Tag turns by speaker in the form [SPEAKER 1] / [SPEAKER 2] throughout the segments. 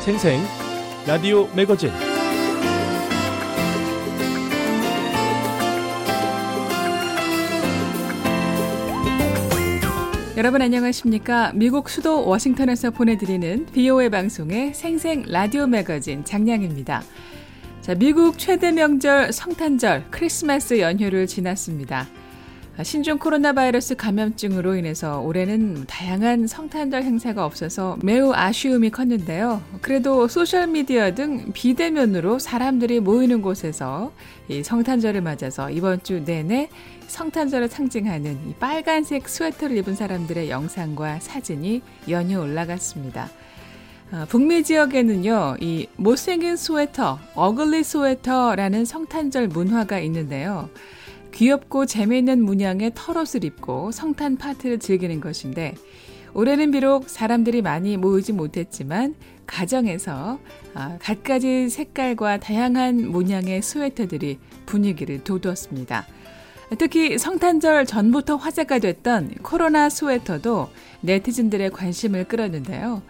[SPEAKER 1] 생생 라디오 매거진.
[SPEAKER 2] 여러분 안녕하십니까? 미국 수도 워싱턴에서 보내드리는 VOA 방송의 생생 라디오 매거진 장량입니다. 자, 미국 최대 명절 성탄절 크리스마스 연휴를 지났습니다. 신종 코로나 바이러스 감염증으로 인해서 올해는 다양한 성탄절 행사가 없어서 매우 아쉬움이 컸는데요. 그래도 소셜미디어 등 비대면으로 사람들이 모이는 곳에서 이 성탄절을 맞아서 이번 주 내내 성탄절을 상징하는 이 빨간색 스웨터를 입은 사람들의 영상과 사진이 연이어 올라갔습니다. 북미 지역에는요, 이 못생긴 스웨터, 어글리 스웨터라는 성탄절 문화가 있는데요. 귀엽고 재미있는 문양의 털옷을 입고 성탄 파티를 즐기는 것인데, 올해는 비록 사람들이 많이 모이지 못했지만 가정에서 갖가지 색깔과 다양한 문양의 스웨터들이 분위기를 돋웠습니다. 특히 성탄절 전부터 화제가 됐던 코로나 스웨터도 네티즌들의 관심을 끌었는데요.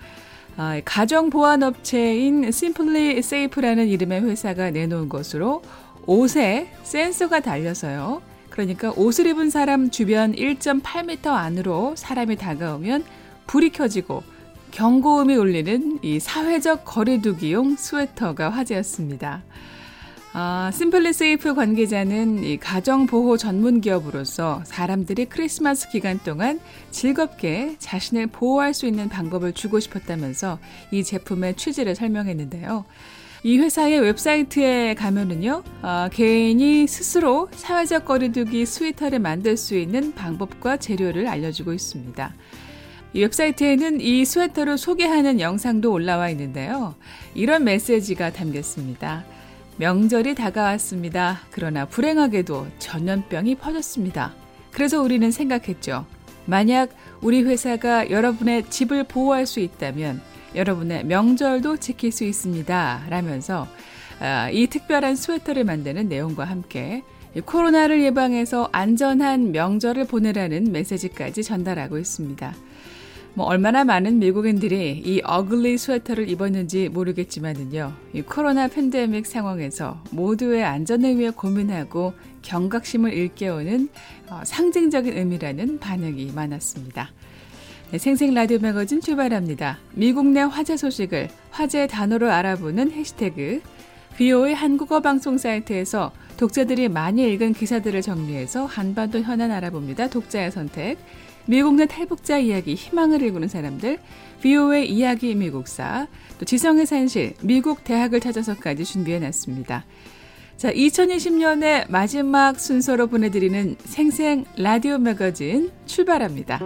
[SPEAKER 2] 가정보안업체인 심플리 세이프라는 이름의 회사가 내놓은 것으로 옷에 센서가 달려서요. 그러니까 옷을 입은 사람 주변 1.8m 안으로 사람이 다가오면 불이 켜지고 경고음이 울리는 이 사회적 거리두기용 스웨터가 화제였습니다. 심플리 세이프 관계자는 이 가정보호 전문 기업으로서 사람들이 크리스마스 기간 동안 즐겁게 자신을 보호할 수 있는 방법을 주고 싶었다면서 이 제품의 취지를 설명했는데요. 이 회사의 웹사이트에 가면은요, 개인이 스스로 사회적 거리두기 스웨터를 만들 수 있는 방법과 재료를 알려주고 있습니다. 이 웹사이트에는 이 스웨터를 소개하는 영상도 올라와 있는데요. 이런 메시지가 담겼습니다. 명절이 다가왔습니다. 그러나 불행하게도 전염병이 퍼졌습니다. 그래서 우리는 생각했죠. 만약 우리 회사가 여러분의 집을 보호할 수 있다면 여러분의 명절도 지킬 수 있습니다. 라면서 이 특별한 스웨터를 만드는 내용과 함께 코로나를 예방해서 안전한 명절을 보내라는 메시지까지 전달하고 있습니다. 얼마나 많은 미국인들이 이 어글리 스웨터를 입었는지 모르겠지만은요, 이 코로나 팬데믹 상황에서 모두의 안전을 위해 고민하고 경각심을 일깨우는 상징적인 의미라는 반응이 많았습니다. 네, 생생 라디오 매거진 출발합니다. 미국 내 화제 소식을 화제 단어로 알아보는 해시태그 VOA 한국어 방송 사이트에서 독자들이 많이 읽은 기사들을 정리해서 한반도 현안 알아봅니다. 독자의 선택. 미국 내 탈북자 이야기, 희망을 일구는 사람들, VOA 이야기 미국사, 또 지성의 산실, 미국 대학을 찾아서까지 준비해놨습니다. 자, 2020년의 마지막 순서로 보내드리는 생생 라디오 매거진 출발합니다.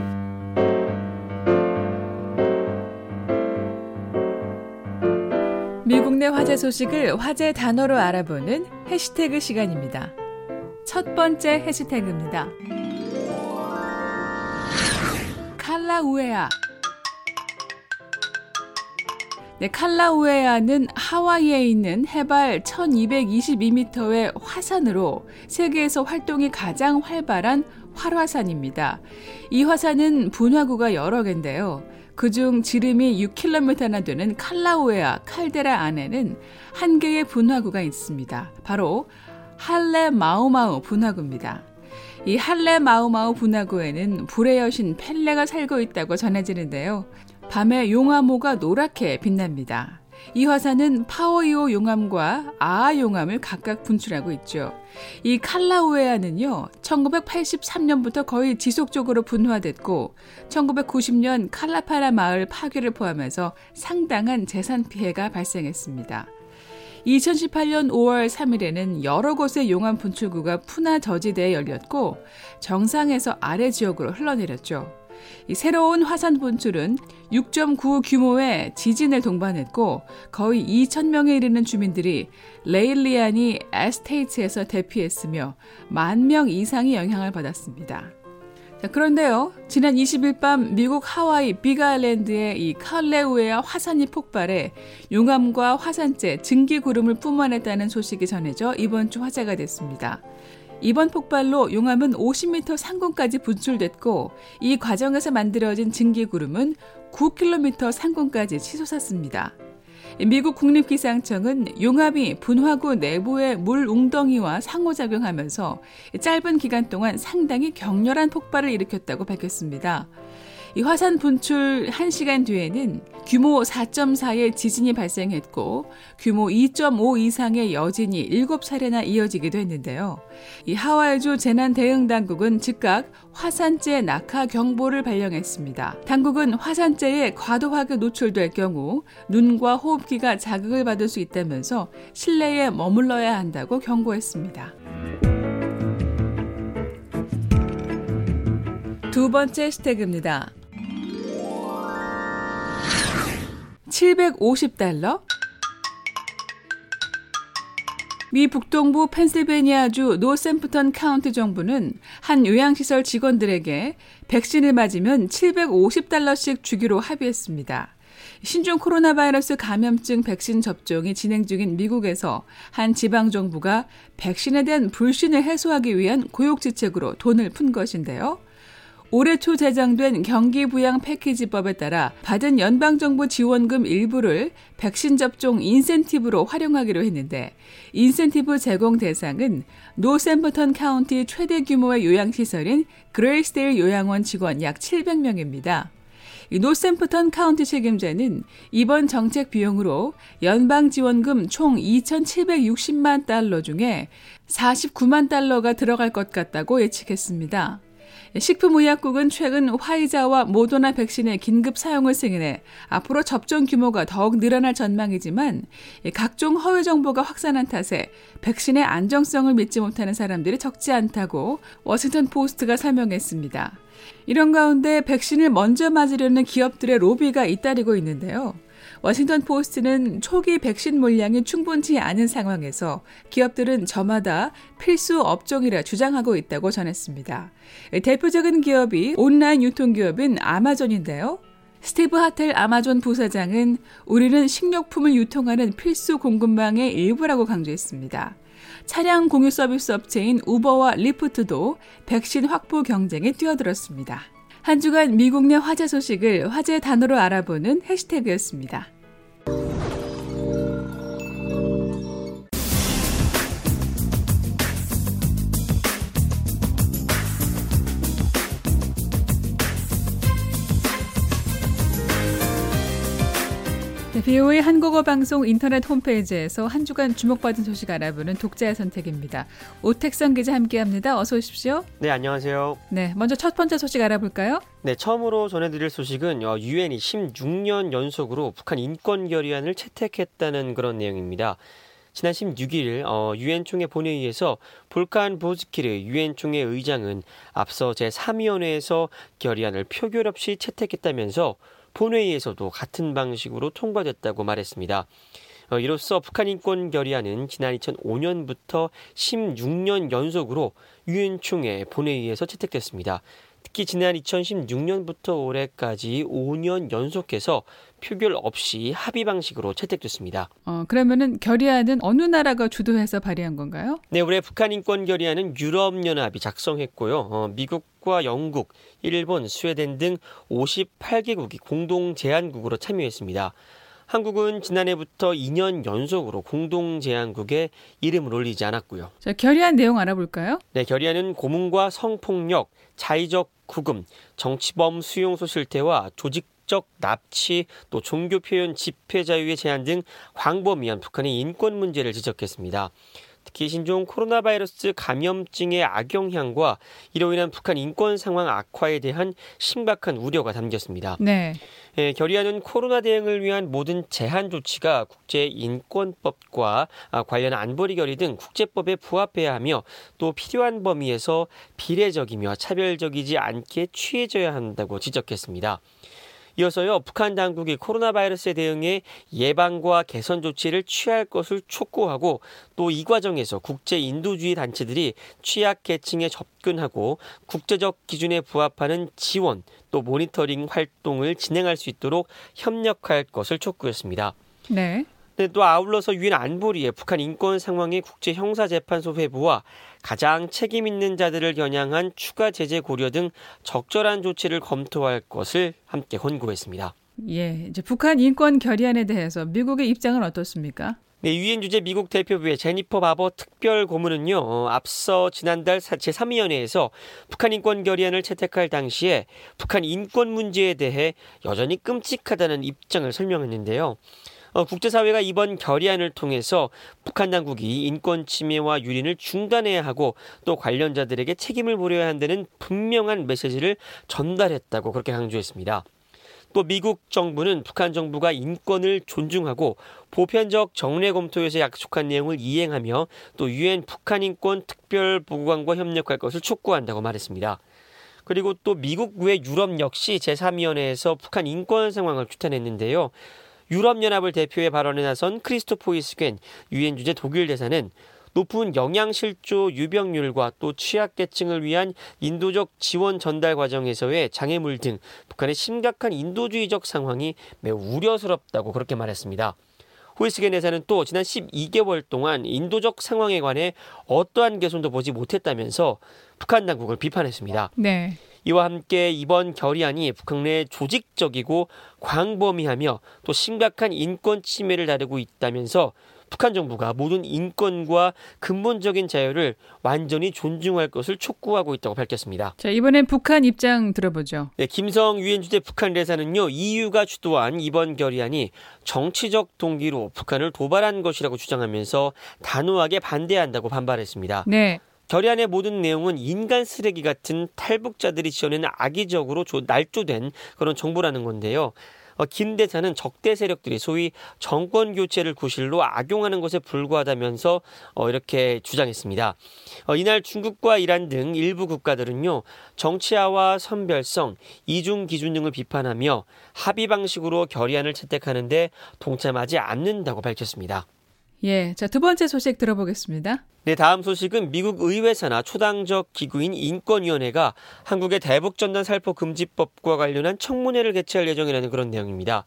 [SPEAKER 2] 미국 내 화제 소식을 화제 단어로 알아보는 해시태그 시간입니다. 첫 번째 해시태그입니다. 칼라우에아. 네, 칼라우에아는 하와이에 있는 해발 1222m의 화산으로 세계에서 활동이 가장 활발한 활화산입니다. 이 화산은 분화구가 여러 개인데요. 그중 지름이 6km나 되는 칼라우에아 칼데라 안에는 한 개의 분화구가 있습니다. 바로 할레 마우마우 분화구입니다. 이 할레 마우마우 분화구에는 불의 여신 펠레가 살고 있다고 전해지는데요. 밤에 용암호가 노랗게 빛납니다. 이 화산은 파오이오 용암과 아아 용암을 각각 분출하고 있죠. 이 칼라우에아는요, 1983년부터 거의 지속적으로 분화됐고 1990년 칼라파라 마을 파괴를 포함해서 상당한 재산 피해가 발생했습니다. 2018년 5월 3일에는 여러 곳의 용암 분출구가 푸나 저지대에 열렸고 정상에서 아래 지역으로 흘러내렸죠. 이 새로운 화산 분출은 6.9 규모의 지진을 동반했고 거의 2,000명에 이르는 주민들이 레일리아니 에스테이트에서 대피했으며 10,000명 이상이 영향을 받았습니다. 자, 그런데요, 지난 20일 밤 미국 하와이 빅아일랜드의 이 칼레우에아 화산이 폭발해 용암과 화산재, 증기구름을 뿜어냈다는 소식이 전해져 이번 주 화제가 됐습니다. 이번 폭발로 용암은 50m 상공까지 분출됐고 이 과정에서 만들어진 증기구름은 9km 상공까지 치솟았습니다. 미국 국립기상청은 용암이 분화구 내부의 물 웅덩이와 상호작용하면서 짧은 기간 동안 상당히 격렬한 폭발을 일으켰다고 밝혔습니다. 이 화산 분출 1시간 뒤에는 규모 4.4의 지진이 발생했고 규모 2.5 이상의 여진이 7차례나 이어지기도 했는데요. 이 하와이주 재난대응당국은 즉각 화산재 낙하 경보를 발령했습니다. 당국은 화산재에 과도하게 노출될 경우 눈과 호흡기가 자극을 받을 수 있다면서 실내에 머물러야 한다고 경고했습니다. 두 번째 해시태그입니다. 750달러? 미 북동부 펜실베니아주 노샘프턴 카운티 정부는 한 요양시설 직원들에게 백신을 맞으면 750달러씩 주기로 합의했습니다. 신종 코로나 바이러스 감염증 백신 접종이 진행 중인 미국에서 한 지방정부가 백신에 대한 불신을 해소하기 위한 고육지책으로 돈을 푼 것인데요. 올해 초 제정된 경기부양 패키지법에 따라 받은 연방정부 지원금 일부를 백신 접종 인센티브로 활용하기로 했는데 인센티브 제공 대상은 노샘프턴 카운티 최대 규모의 요양시설인 그레이스데일 요양원 직원 약 700명입니다. 이 노샘프턴 카운티 책임자는 이번 정책 비용으로 연방 지원금 총 2,760만 달러 중에 49만 달러가 들어갈 것 같다고 예측했습니다. 식품의약국은 최근 화이자와 모더나 백신의 긴급 사용을 승인해 앞으로 접종 규모가 더욱 늘어날 전망이지만 각종 허위 정보가 확산한 탓에 백신의 안정성을 믿지 못하는 사람들이 적지 않다고 워싱턴 포스트가 설명했습니다. 이런 가운데 백신을 먼저 맞으려는 기업들의 로비가 잇따르고 있는데요. 워싱턴 포스트는 초기 백신 물량이 충분치 않은 상황에서 기업들은 저마다 필수 업종이라 주장하고 있다고 전했습니다. 대표적인 기업이 온라인 유통기업인 아마존인데요. 스티브 하텔 아마존 부사장은 우리는 식료품을 유통하는 필수 공급망의 일부라고 강조했습니다. 차량 공유 서비스 업체인 우버와 리프트도 백신 확보 경쟁에 뛰어들었습니다. 한 주간 미국 내 화제 소식을 화제 단어로 알아보는 해시태그였습니다. BOA 한국어 방송 인터넷 홈페이지에서 한 주간 주목받은 소식 알아보는 독자의 선택입니다. 오택성 기자 함께합니다. 어서 오십시오.
[SPEAKER 3] 네, 안녕하세요.
[SPEAKER 2] 네, 먼저 첫 번째 소식 알아볼까요?
[SPEAKER 3] 네, 처음으로 전해드릴 소식은 유엔이 16년 연속으로 북한 인권 결의안을 채택했다는 그런 내용입니다. 지난 16일 유엔 총회 본회의에서 볼칸 보즈키르 유엔 총회 의장은 앞서 제3위원회에서 결의안을 표결 없이 채택했다면서 본회의에서도 같은 방식으로 통과됐다고 말했습니다. 이로써 북한 인권 결의안은 지난 2005년부터 16년 연속으로 유엔 총회 본회의에서 채택됐습니다. 특히 지난 2016년부터 올해까지 5년 연속해서 표결 없이 합의 방식으로 채택됐습니다.
[SPEAKER 2] 그러면은 결의안은 어느 나라가 주도해서 발의한 건가요?
[SPEAKER 3] 네, 올해 북한 인권 결의안은 유럽연합이 작성했고요. 미국과 영국, 일본, 스웨덴 등 58개국이 공동 제안국으로 참여했습니다. 한국은 지난해부터 2년 연속으로 공동 제안국에 이름을 올리지 않았고요.
[SPEAKER 2] 자, 결의안 내용 알아볼까요?
[SPEAKER 3] 네, 결의안은 고문과 성폭력, 자의적 구금, 정치범 수용소 실태와 조직적 납치, 또 종교 표현 집회 자유의 제한 등 광범위한 북한의 인권 문제를 지적했습니다. 특히 신종 코로나 바이러스 감염증의 악영향과 이로 인한 북한 인권 상황 악화에 대한 심각한 우려가 담겼습니다.
[SPEAKER 2] 네.
[SPEAKER 3] 결의안은 코로나 대응을 위한 모든 제한 조치가 국제인권법과 관련 안보리 결의 등 국제법에 부합해야 하며 또 필요한 범위에서 비례적이며 차별적이지 않게 취해져야 한다고 지적했습니다. 이어서요, 북한 당국이 코로나 바이러스에 대응해 예방과 개선 조치를 취할 것을 촉구하고 또 이 과정에서 국제 인도주의 단체들이 취약계층에 접근하고 국제적 기준에 부합하는 지원 또 모니터링 활동을 진행할 수 있도록 협력할 것을 촉구했습니다.
[SPEAKER 2] 네.
[SPEAKER 3] 또 아울러서 유엔 안보리의 북한 인권 상황의 국제형사재판소 회부와 가장 책임 있는 자들을 겨냥한 추가 제재 고려 등 적절한 조치를 검토할 것을 함께 권고했습니다.
[SPEAKER 2] 예, 이제 북한 인권 결의안에 대해서 미국의 입장은 어떻습니까?
[SPEAKER 3] 네, 유엔 주재 미국 대표부의 제니퍼 바버 특별 고문은요, 앞서 지난달 제3위원회에서 북한 인권 결의안을 채택할 당시에 북한 인권 문제에 대해 여전히 끔찍하다는 입장을 설명했는데요. 국제사회가 이번 결의안을 통해서 북한 당국이 인권 침해와 유린을 중단해야 하고 또 관련자들에게 책임을 물어야 한다는 분명한 메시지를 전달했다고 그렇게 강조했습니다. 또 미국 정부는 북한 정부가 인권을 존중하고 보편적 정례 검토에서 약속한 내용을 이행하며 또 유엔 북한 인권 특별 보고관과 협력할 것을 촉구한다고 말했습니다. 그리고 또 미국 외 유럽 역시 제3위원회에서 북한 인권 상황을 추탄했는데요. 유럽연합을 대표해 발언에 나선 크리스토퍼 히스겐 유엔 주재 독일 대사는 높은 영양실조 유병률과 또 취약계층을 위한 인도적 지원 전달 과정에서의 장애물 등 북한의 심각한 인도주의적 상황이 매우 우려스럽다고 그렇게 말했습니다. 호이스겐 대사는 또 지난 12개월 동안 인도적 상황에 관해 어떠한 개선도 보지 못했다면서 북한 당국을 비판했습니다.
[SPEAKER 2] 네.
[SPEAKER 3] 이와 함께 이번 결의안이 북한 내 조직적이고 광범위하며 또 심각한 인권 침해를 다루고 있다면서 북한 정부가 모든 인권과 근본적인 자유를 완전히 존중할 것을 촉구하고 있다고 밝혔습니다.
[SPEAKER 2] 자, 이번엔 북한 입장 들어보죠.
[SPEAKER 3] 네, 김성 유엔 주재 북한 대사는요, EU가 주도한 이번 결의안이 정치적 동기로 북한을 도발한 것이라고 주장하면서 단호하게 반대한다고 반발했습니다.
[SPEAKER 2] 네.
[SPEAKER 3] 결의안의 모든 내용은 인간 쓰레기 같은 탈북자들이 지어낸 악의적으로 날조된 그런 정보라는 건데요. 김 대사는 적대 세력들이 소위 정권 교체를 구실로 악용하는 것에 불과하다면서 이렇게 주장했습니다. 이날 중국과 이란 등 일부 국가들은요, 정치화와 선별성, 이중 기준 등을 비판하며 합의 방식으로 결의안을 채택하는데 동참하지 않는다고 밝혔습니다.
[SPEAKER 2] 예, 자, 두 번째 소식 들어보겠습니다.
[SPEAKER 3] 네, 다음 소식은 미국 의회 산하 초당적 기구인 인권위원회가 한국의 대북전단 살포 금지법과 관련한 청문회를 개최할 예정이라는 그런 내용입니다.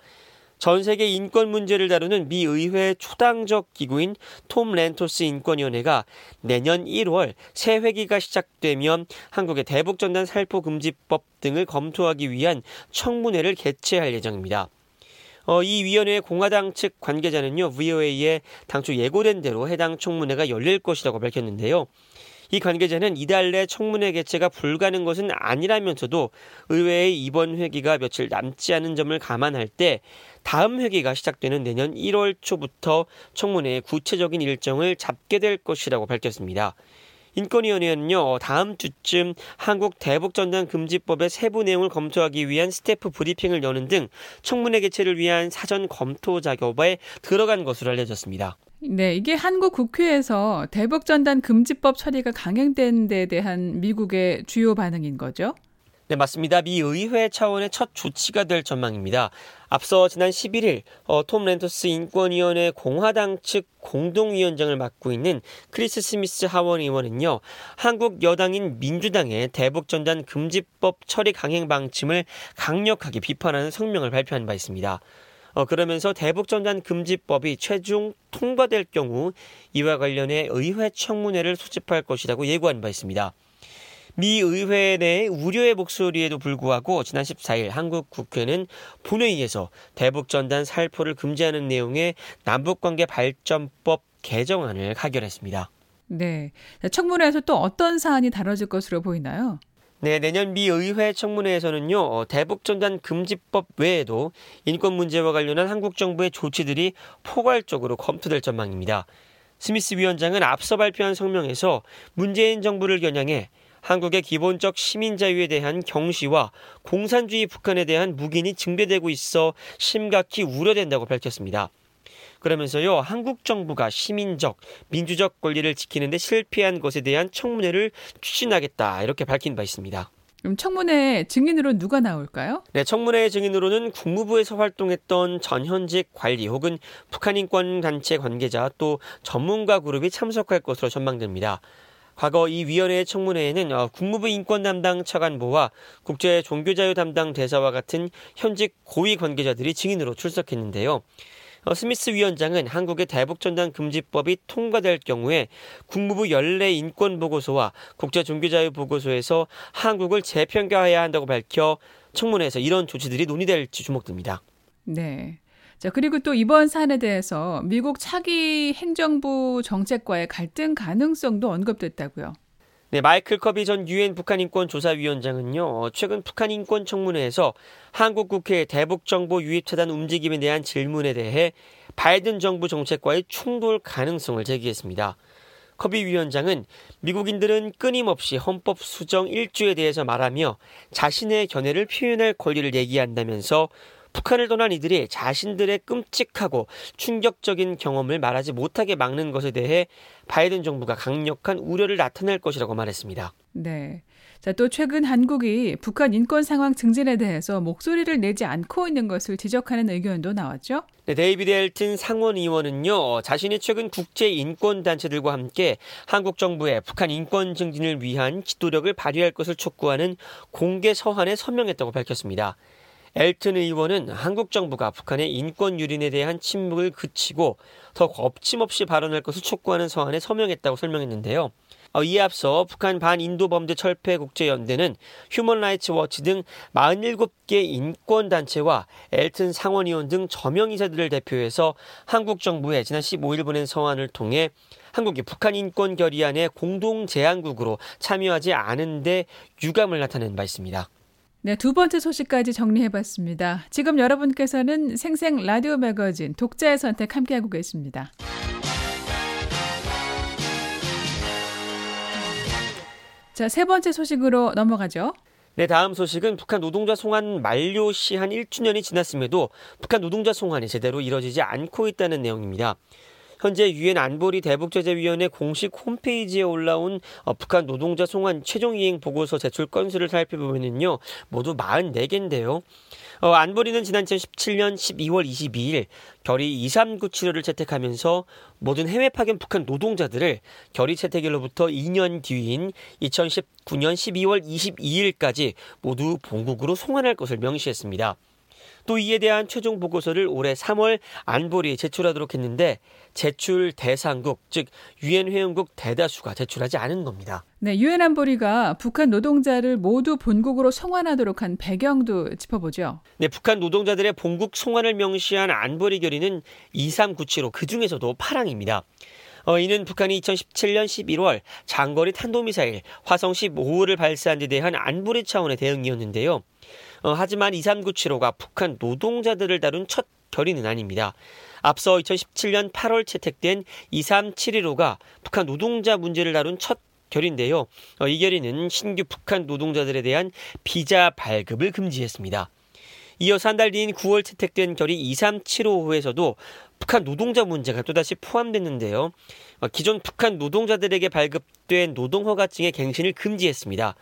[SPEAKER 3] 전 세계 인권 문제를 다루는 미 의회 초당적 기구인 톰 렌토스 인권위원회가 내년 1월 새 회기가 시작되면 한국의 대북전단 살포 금지법 등을 검토하기 위한 청문회를 개최할 예정입니다. 이 위원회의 공화당 측 관계자는요, VOA에 당초 예고된 대로 해당 청문회가 열릴 것이라고 밝혔는데요. 이 관계자는 이달 내 청문회 개최가 불가능한 것은 아니라면서도 의회의 이번 회기가 며칠 남지 않은 점을 감안할 때 다음 회기가 시작되는 내년 1월 초부터 청문회의 구체적인 일정을 잡게 될 것이라고 밝혔습니다. 인권위원회는요, 다음 주쯤 한국 대북전단 금지법의 세부 내용을 검토하기 위한 스태프 브리핑을 여는 등 청문회 개최를 위한 사전 검토 작업에 들어간 것으로 알려졌습니다.
[SPEAKER 2] 네, 이게 한국 국회에서 대북전단 금지법 처리가 강행된 데 대한 미국의 주요 반응인 거죠?
[SPEAKER 3] 네, 맞습니다. 미 의회 차원의 첫 조치가 될 전망입니다. 앞서 지난 11일 톰 렌토스 인권위원회 공화당 측 공동위원장을 맡고 있는 크리스 스미스 하원 의원은요, 한국 여당인 민주당의 대북전단 금지법 처리 강행 방침을 강력하게 비판하는 성명을 발표한 바 있습니다. 그러면서 대북전단 금지법이 최종 통과될 경우 이와 관련해 의회 청문회를 소집할 것이라고 예고한 바 있습니다. 미 의회 내 우려의 목소리에도 불구하고 지난 14일 한국 국회는 본회의에서 대북전단 살포를 금지하는 내용의 남북관계 발전법 개정안을 가결했습니다.
[SPEAKER 2] 네, 청문회에서 또 어떤 사안이 다뤄질 것으로 보이나요?
[SPEAKER 3] 네, 내년 미 의회 청문회에서는요, 대북전단 금지법 외에도 인권 문제와 관련한 한국 정부의 조치들이 포괄적으로 검토될 전망입니다. 스미스 위원장은 앞서 발표한 성명에서 문재인 정부를 겨냥해 한국의 기본적 시민 자유에 대한 경시와 공산주의 북한에 대한 묵인이 증대되고 있어 심각히 우려된다고 밝혔습니다. 그러면서요, 한국 정부가 시민적, 민주적 권리를 지키는 데 실패한 것에 대한 청문회를 추진하겠다 이렇게 밝힌 바 있습니다.
[SPEAKER 2] 그럼 청문회 증인으로 누가 나올까요?
[SPEAKER 3] 네, 청문회 증인으로는 국무부에서 활동했던 전현직 관리 혹은 북한 인권 단체 관계자 또 전문가 그룹이 참석할 것으로 전망됩니다. 과거 이 위원회의 청문회에는 국무부 인권 담당 차관보와 국제 종교자유 담당 대사와 같은 현직 고위 관계자들이 증인으로 출석했는데요. 스미스 위원장은 한국의 대북전단 금지법이 통과될 경우에 국무부 연례 인권보고서와 국제 종교자유 보고서에서 한국을 재평가해야 한다고 밝혀 청문회에서 이런 조치들이 논의될지 주목됩니다.
[SPEAKER 2] 네. 자, 그리고 또 이번 사안에 대해서 미국 차기 행정부 정책과의 갈등 가능성도 언급됐다고요.
[SPEAKER 3] 네, 마이클 커비 전 유엔 북한인권조사위원장은요, 최근 북한인권청문회에서 한국 국회 대북정보 유입 차단 움직임에 대한 질문에 대해 바이든 정부 정책과의 충돌 가능성을 제기했습니다. 커비 위원장은 미국인들은 끊임없이 헌법 수정 1조에 대해서 말하며 자신의 견해를 표현할 권리를 얘기한다면서 북한을 떠난 이들이 자신들의 끔찍하고 충격적인 경험을 말하지 못하게 막는 것에 대해 바이든 정부가 강력한 우려를 나타낼 것이라고 말했습니다.
[SPEAKER 2] 네. 자, 또 최근 한국이 북한 인권 상황 증진에 대해서 목소리를 내지 않고 있는 것을 지적하는 의견도 나왔죠.
[SPEAKER 3] 네, 데이비드 엘튼 상원의원은요, 자신이 최근 국제 인권 단체들과 함께 한국 정부의 북한 인권 증진을 위한 지도력을 발휘할 것을 촉구하는 공개 서한에 서명했다고 밝혔습니다. 엘튼 의원은 한국 정부가 북한의 인권 유린에 대한 침묵을 그치고 더 거침없이 발언할 것을 촉구하는 서한에 서명했다고 설명했는데요. 이에 앞서 북한 반인도범죄 철폐 국제연대는 휴먼 라이츠 워치 등 47개 인권단체와 엘튼 상원의원 등 저명인사들을 대표해서 한국 정부에 지난 15일 보낸 서한을 통해 한국이 북한 인권 결의안에 공동 제안국으로 참여하지 않은 데 유감을 나타낸 바 있습니다.
[SPEAKER 2] 네, 두 번째 소식까지 정리해봤습니다. 지금 여러분께서는 생생 라디오 매거진 독자의 선택 함께하고 계십니다. 자, 세 번째 소식으로 넘어가죠.
[SPEAKER 3] 네, 다음 소식은 북한 노동자 송환 만료 시 한 1주년이 지났음에도 북한 노동자 송환이 제대로 이뤄지지 않고 있다는 내용입니다. 현재 유엔 안보리 대북제재위원회 공식 홈페이지에 올라온 북한 노동자 송환 최종 이행 보고서 제출 건수를 살펴보면요, 모두 44개인데요. 안보리는 지난 2017년 12월 22일 결의 2397호를 채택하면서 모든 해외 파견 북한 노동자들을 결의 채택일로부터 2년 뒤인 2019년 12월 22일까지 모두 본국으로 송환할 것을 명시했습니다. 또 이에 대한 최종 보고서를 올해 3월 안보리에 제출하도록 했는데 제출 대상국, 즉 유엔 회원국 대다수가 제출하지 않은 겁니다.
[SPEAKER 2] 네, 유엔 안보리가 북한 노동자를 모두 본국으로 송환하도록 한 배경도 짚어보죠.
[SPEAKER 3] 네, 북한 노동자들의 본국 송환을 명시한 안보리 결의는 2397호, 그중에서도 파랑입니다. 이는 북한이 2017년 11월 장거리 탄도미사일 화성 15호를 발사한 데 대한 안보리 차원의 대응이었는데요. 하지만 2397호가 북한 노동자들을 다룬 첫 결의는 아닙니다. 앞서 2017년 8월 채택된 23715가 북한 노동자 문제를 다룬 첫 결의인데요. 이 결의는 신규 북한 노동자들에 대한 비자 발급을 금지했습니다. 이어서 한 달 뒤인 9월 채택된 결의 23755에서도 북한 노동자 문제가 또다시 포함됐는데요. 기존 북한 노동자들에게 발급된 노동허가증의 갱신을 금지했습니다.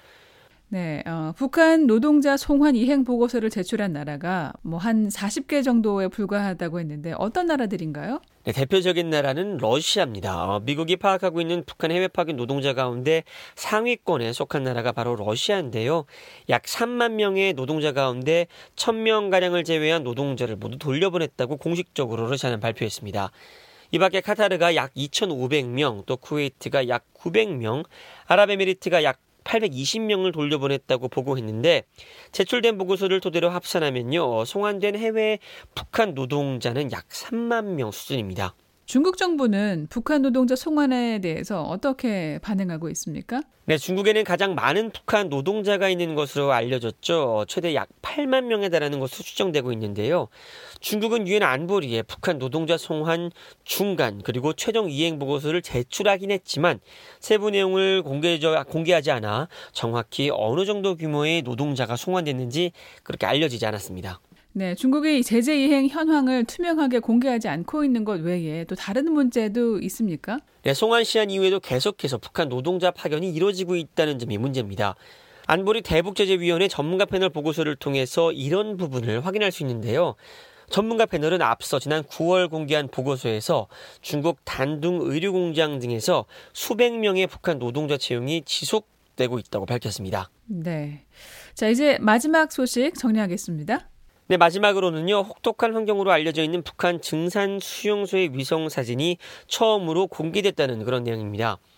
[SPEAKER 2] 네, 북한 노동자 송환 이행 보고서를 제출한 나라가 한 40개 정도에 불과하다고 했는데 어떤 나라들인가요?
[SPEAKER 3] 네, 대표적인 나라는 러시아입니다. 미국이 파악하고 있는 북한 해외 파견 노동자 가운데 상위권에 속한 나라가 바로 러시아인데요. 약 3만 명의 노동자 가운데 1,000명가량을 제외한 노동자를 모두 돌려보냈다고 공식적으로 러시아는 발표했습니다. 이 밖에 카타르가 약 2,500명, 또 쿠웨이트가 약 900명, 아랍에미리트가 약 820명을 돌려보냈다고 보고했는데 제출된 보고서를 토대로 합산하면요, 송환된 해외 북한 노동자는 약 3만 명 수준입니다.
[SPEAKER 2] 중국 정부는 북한 노동자 송환에 대해서 어떻게 반응하고 있습니까?
[SPEAKER 3] 네, 중국에는 가장 많은 북한 노동자가 있는 것으로 알려졌죠. 최대 약 8만 명에 달하는 것으로 추정되고 있는데요. 중국은 유엔 안보리에 북한 노동자 송환 중간 그리고 최종 이행 보고서를 제출하긴 했지만 세부 내용을 공개하지 않아 정확히 어느 정도 규모의 노동자가 송환됐는지 그렇게 알려지지 않았습니다.
[SPEAKER 2] 네, 중국이 제재 이행 현황을 투명하게 공개하지 않고 있는 것 외에 또 다른 문제도 있습니까?
[SPEAKER 3] 네, 송환 시한 이후에도 계속해서 북한 노동자 파견이 이루어지고 있다는 점이 문제입니다. 안보리 대북제재위원회 전문가 패널 보고서를 통해서 이런 부분을 확인할 수 있는데요. 전문가 패널은 앞서 지난 9월 공개한 보고서에서 중국 단둥 의류공장 등에서 수백 명의 북한 노동자 채용이 지속되고 있다고 밝혔습니다.
[SPEAKER 2] 네, 자 이제 마지막 소식 정리하겠습니다.
[SPEAKER 3] 네, 마지막으로는요, 혹독한 환경으로 알려져 있는 북한 증산 수용소의 위성 사진이 처음으로 공개됐다는 그런 내용입니다.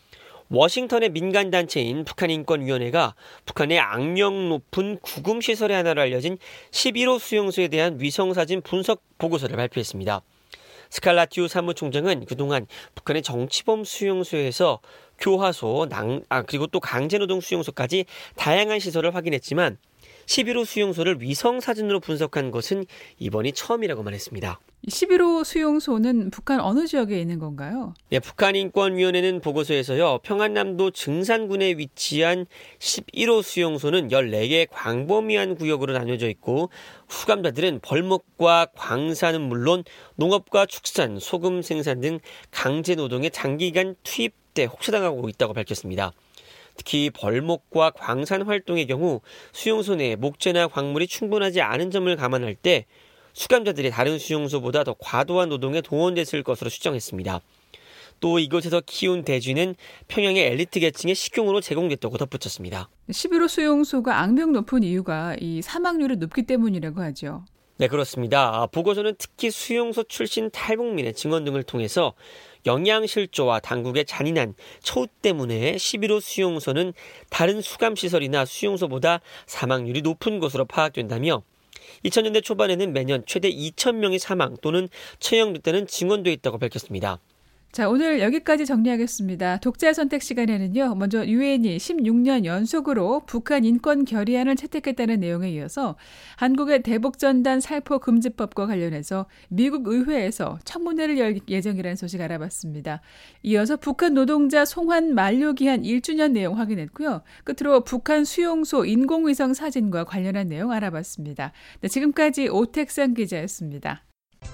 [SPEAKER 3] 워싱턴의 민간단체인 북한인권위원회가 북한의 악명 높은 구금시설의 하나로 알려진 11호 수용소에 대한 위성사진 분석 보고서를 발표했습니다. 스칼라티우 사무총장은 그동안 북한의 정치범 수용소에서 교화소, 그리고 또 강제노동 수용소까지 다양한 시설을 확인했지만 11호 수용소를 위성사진으로 분석한 것은 이번이 처음이라고 말했습니다.
[SPEAKER 2] 11호 수용소는 북한 어느 지역에 있는 건가요?
[SPEAKER 3] 네, 북한인권위원회는 보고서에서요. 평안남도 증산군에 위치한 11호 수용소는 14개의 광범위한 구역으로 나뉘어져 있고 수감자들은 벌목과 광산은 물론 농업과 축산, 소금 생산 등 강제노동에 장기간 투입돼 혹사당하고 있다고 밝혔습니다. 특히 벌목과 광산 활동의 경우 수용소 내에 목재나 광물이 충분하지 않은 점을 감안할 때 수감자들이 다른 수용소보다 더 과도한 노동에 동원됐을 것으로 추정했습니다. 또 이곳에서 키운 대쥐는 평양의 엘리트 계층의 식용으로 제공됐다고 덧붙였습니다.
[SPEAKER 2] 11호 수용소가 악명 높은 이유가 이 사망률이 높기 때문이라고 하죠.
[SPEAKER 3] 네, 그렇습니다. 보고서는 특히 수용소 출신 탈북민의 증언 등을 통해서 영양실조와 당국의 잔인한 처우 때문에 11호 수용소는 다른 수감시설이나 수용소보다 사망률이 높은 것으로 파악된다며 2000년대 초반에는 매년 최대 2,000명이 사망 또는 처형됐다는 증언도 있다고 밝혔습니다.
[SPEAKER 2] 자, 오늘 여기까지 정리하겠습니다. 독자 선택 시간에는요. 먼저 유엔이 16년 연속으로 북한 인권 결의안을 채택했다는 내용에 이어서 한국의 대북전단 살포 금지법과 관련해서 미국 의회에서 청문회를 열 예정이라는 소식 알아봤습니다. 이어서 북한 노동자 송환 만료기한 1주년 내용 확인했고요. 끝으로 북한 수용소 인공위성 사진과 관련한 내용 알아봤습니다. 네, 지금까지 오택선 기자였습니다.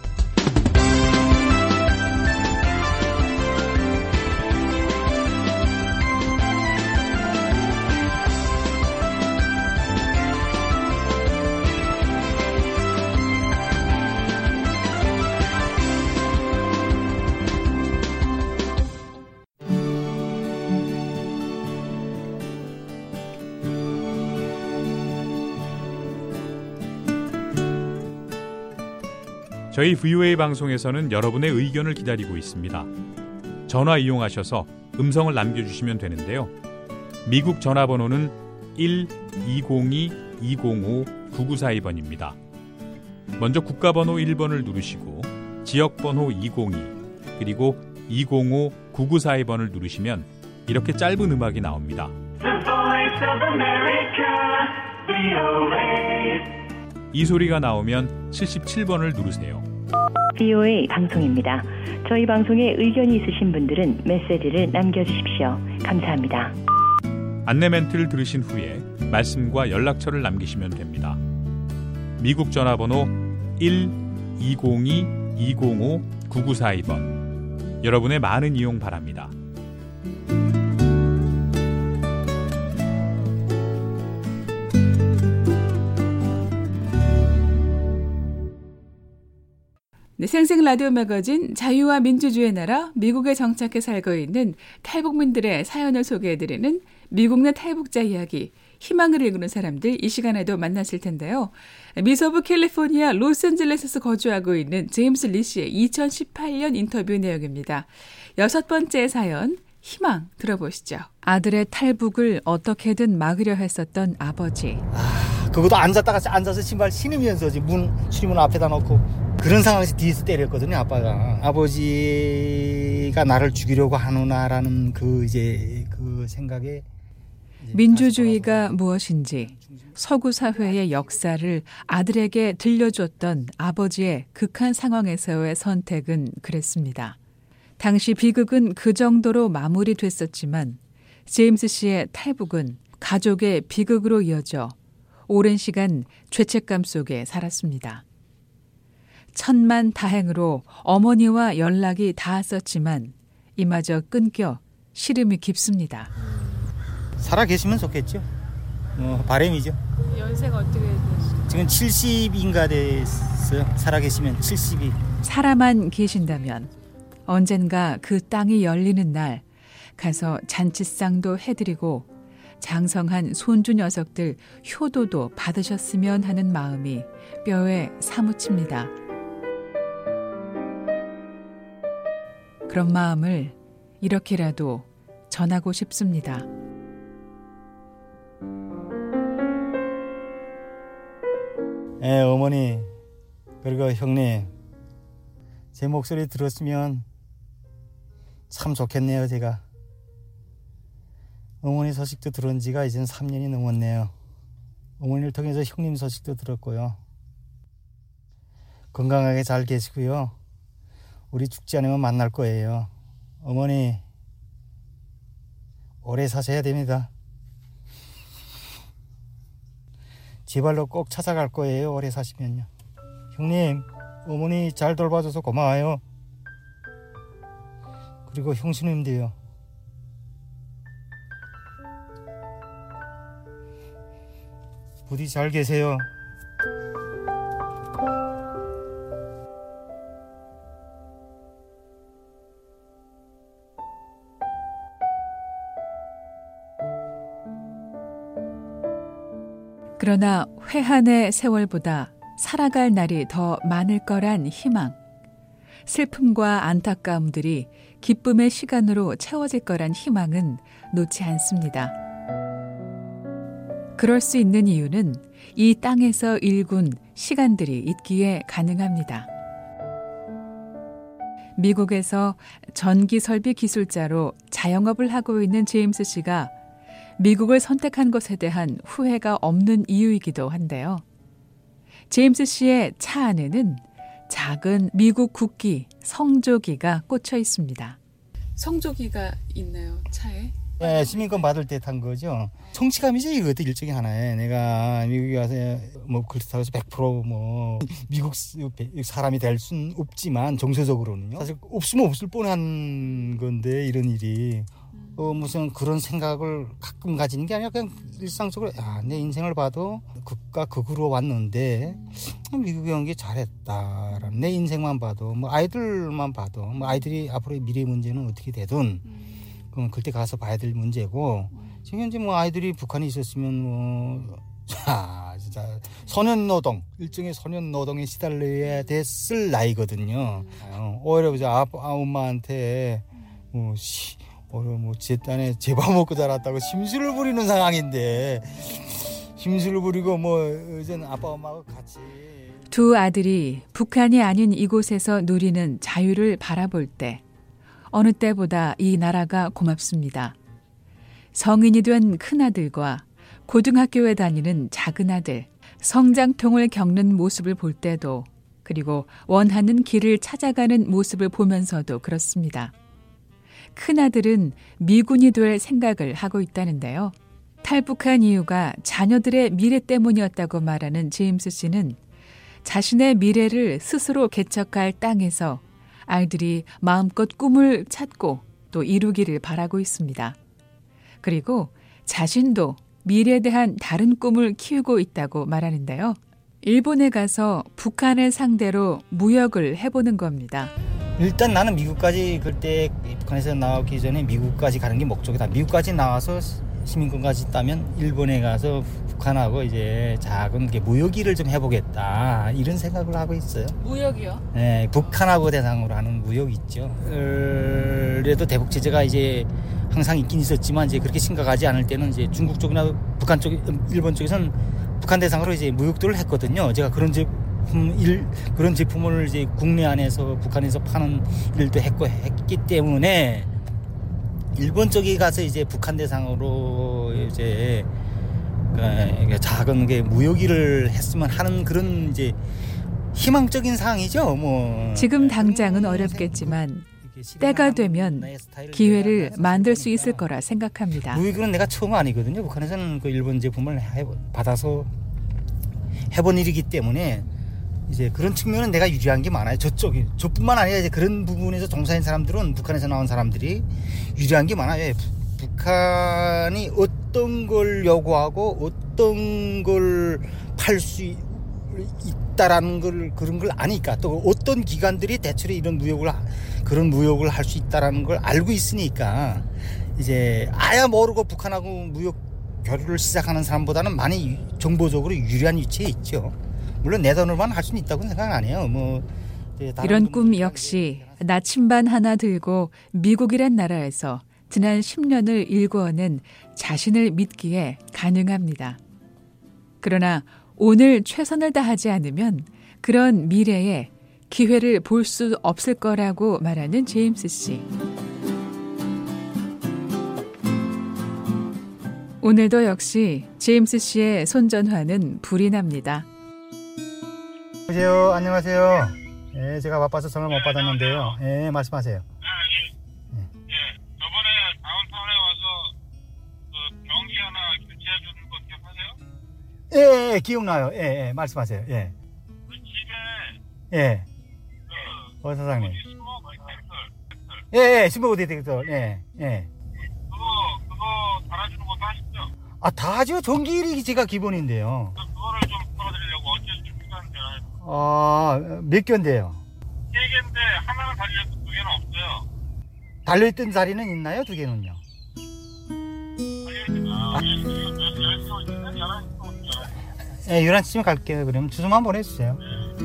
[SPEAKER 1] 저희 VOA 방송에서는 여러분의 의견을 기다리고 있습니다. 전화 이용하셔서 음성을 남겨주시면 되는데요. 미국 전화번호는 1-202-205-9942번입니다. 먼저 국가번호 1번을 누르시고 지역번호 202 그리고 205-9942번을 누르시면 이렇게 짧은 음악이 나옵니다. 이 소리가 나오면 77번을 누르세요.
[SPEAKER 4] VOA 방송입니다. 저희 방송에 의견이 있으신 분들은 메시지를 남겨주십시오. 감사합니다.
[SPEAKER 1] 안내 멘트를 들으신 후에 말씀과 연락처를 남기시면 됩니다. 미국 전화번호 1-202-205-9942번. 여러분의 많은 이용 바랍니다.
[SPEAKER 2] 네, 생생 라디오 매거진 자유와 민주주의의 나라 미국에 정착해 살고 있는 탈북민들의 사연을 소개해드리는 미국 내 탈북자 이야기, 희망을 읽는 사람들 이 시간에도 만나실 텐데요. 미서부 캘리포니아 로스앤젤레스에서 거주하고 있는 제임스 리 씨의 2018년 인터뷰 내용입니다. 6번째 사연, 희망 들어보시죠. 아들의 탈북을 어떻게든 막으려 했었던 아버지.
[SPEAKER 5] 그것도 앉아서 신발 신으면서 출입문 앞에다 놓고 그런 상황에서 뒤에서 때렸거든요. 아빠가. 아버지가 나를 죽이려고 하누나라는 그 생각에
[SPEAKER 2] 민주주의가 무엇인지 서구 사회의 역사를 아들에게 들려줬던 아버지의 극한 상황에서의 선택은 그랬습니다. 당시 비극은 그 정도로 마무리됐었지만 제임스 씨의 탈북은 가족의 비극으로 이어져 오랜 시간 죄책감 속에 살았습니다. 천만다행으로 어머니와 연락이 닿았었지만 이마저 끊겨 시름이 깊습니다.
[SPEAKER 5] 살아계시면 좋겠죠. 바람이죠.
[SPEAKER 2] 연세가 어떻게 되시죠?
[SPEAKER 5] 지금 70인가 됐어요. 살아계시면 70이.
[SPEAKER 2] 살아만 계신다면 언젠가 그 땅이 열리는 날 가서 잔치상도 해드리고 장성한 손주 녀석들 효도도 받으셨으면 하는 마음이 뼈에 사무칩니다. 그런 마음을 이렇게라도 전하고 싶습니다.
[SPEAKER 5] 어머니 그리고 형님 제 목소리 들었으면 참 좋겠네요. 제가 어머니 소식도 들은 지가 이젠 3년이 넘었네요. 어머니를 통해서 형님 소식도 들었고요. 건강하게 잘 계시고요. 우리 죽지 않으면 만날 거예요. 어머니 오래 사셔야 됩니다. 제 발로 꼭 찾아갈 거예요. 오래 사시면요. 형님 어머니 잘 돌봐줘서 고마워요. 그리고 형수님도요. 부디 잘 계세요.
[SPEAKER 2] 그러나 회한의 세월보다 살아갈 날이 더 많을 거란 희망, 슬픔과 안타까움들이 기쁨의 시간으로 채워질 거란 희망은 놓지 않습니다. 그럴 수 있는 이유는 이 땅에서 일군 시간들이 있기에 가능합니다. 미국에서 전기설비 기술자로 자영업을 하고 있는 제임스 씨가 미국을 선택한 것에 대한 후회가 없는 이유이기도 한데요. 제임스 씨의 차 안에는 작은 미국 국기 성조기가 꽂혀 있습니다. 성조기가 있나요, 차에?
[SPEAKER 5] 네, 시민권 받을 때 탄 거죠. 성취감이죠, 이것도 일종의 하나에. 내가 미국에 가서 뭐 그렇다고 해서 100% 미국 사람이 될 수는 없지만 정서적으로는요. 사실 없으면 없을 뻔한 건데 이런 일이. 무슨 그런 생각을 가끔 가지는 게 아니라 그냥 일상적으로 내 인생을 봐도 극과 극으로 왔는데 미국에 온 게 잘했다라는 내 인생만 봐도 뭐 아이들만 봐도 뭐 아이들이 앞으로의 미래 문제는 어떻게 되든 그건 그때 가서 봐야 될 문제고 지금 현재 뭐 아이들이 북한에 있었으면 진짜 소년노동 일종의 소년노동에 시달려야 됐을 나이거든요. 오히려 엄마한테 제 딴에 제 밥 먹고 자랐다고 심술을 부리는 상황인데 심술을 부리고 이제는 아빠 엄마하고 같이
[SPEAKER 2] 두 아들이 북한이 아닌 이곳에서 누리는 자유를 바라볼 때 어느 때보다 이 나라가 고맙습니다. 성인이 된 큰아들과 고등학교에 다니는 작은아들, 성장통을 겪는 모습을 볼 때도 그리고 원하는 길을 찾아가는 모습을 보면서도 그렇습니다. 큰아들은 미군이 될 생각을 하고 있다는데요. 탈북한 이유가 자녀들의 미래 때문이었다고 말하는 제임스 씨는 자신의 미래를 스스로 개척할 땅에서 아이들이 마음껏 꿈을 찾고 또 이루기를 바라고 있습니다. 그리고 자신도 미래에 대한 다른 꿈을 키우고 있다고 말하는데요. 일본에 가서 북한을 상대로 무역을 해보는 겁니다.
[SPEAKER 5] 일단 나는 미국까지 그때 북한에서 나오기 전에 미국까지 가는 게 목적이다. 미국까지 나와서 시민권까지 따면 일본에 가서 북한하고 이제 작은 무역일을 좀 해보겠다 이런 생각을 하고 있어요.
[SPEAKER 2] 무역이요?
[SPEAKER 5] 네, 북한하고 대상으로 하는 무역 있죠. 그래도 대북 제재가 이제 항상 있긴 있었지만 이제 그렇게 심각하지 않을 때는 이제 중국 쪽이나 북한 쪽, 일본 쪽에서는 북한 대상으로 이제 무역도를 했거든요. 제가 그런 제품을 이제 국내 안에서 북한에서 파는 일도 했기 때문에 일본 쪽에 가서 이제 북한 대상으로 이제 작은 무역일을 했으면 하는 그런 이제 희망적인 사항이죠.
[SPEAKER 2] 지금 당장은 어렵겠지만 때가 되면 기회를 만들 수 있을 거라 생각합니다.
[SPEAKER 5] 무역일은 내가 처음 아니거든요. 북한에서는 그 일본 제품을 받아서 해본 일이기 때문에 이제 그런 측면은 내가 유리한 게 많아요. 저뿐만 아니라 이제 그런 부분에서 종사인 사람들은 북한에서 나온 사람들이 유리한 게 많아요. 북한이 어떤 걸 요구하고 어떤 걸 팔 수 있다라는 그런 걸 아니까 또 어떤 기관들이 대체로 그런 무역을 할 수 있다라는 걸 알고 있으니까 이제 아야 모르고 북한하고 무역 교류를 시작하는 사람보다는 많이 정보적으로 유리한 위치에 있죠. 물론 내 돈으로만 할 수는 있다고 생각 안 해요.
[SPEAKER 2] 이런 꿈 역시 나침반 하나 들고 미국이란 나라에서 지난 10년을 일궈낸 자신을 믿기에 가능합니다. 그러나 오늘 최선을 다하지 않으면 그런 미래에 기회를 볼 수 없을 거라고 말하는 제임스 씨. 오늘도 역시 제임스 씨의 손전화는 불이 납니다.
[SPEAKER 5] 안녕하세요. 안녕하세요. 예, 제가 바빠서 전화 못 받았는데요. 예, 말씀하세요.
[SPEAKER 6] 예. 저번에 다운타운에 와서 그 변기 하나 교체해 주는 거 기억하세요?
[SPEAKER 5] 예, 기억나요. 예, 말씀하세요. 예.
[SPEAKER 6] 그 집에
[SPEAKER 5] 예. 사장님. 스모그 디텍터. 예.
[SPEAKER 6] 그거 달아주는 것도 하시죠?
[SPEAKER 5] 아, 다 하죠. 전기일이 제가 기본인데요.
[SPEAKER 6] 그거를 좀 풀어드리려고 언제쯤 시간 되나요?
[SPEAKER 5] 몇 개인데요?
[SPEAKER 6] 3개인데 하나는 달려있고 2개는 없어요.
[SPEAKER 5] 달려있던 자리는 있나요? 2개는요? 예, 11시쯤 갈게요. 그러면 주소만 보내주세요.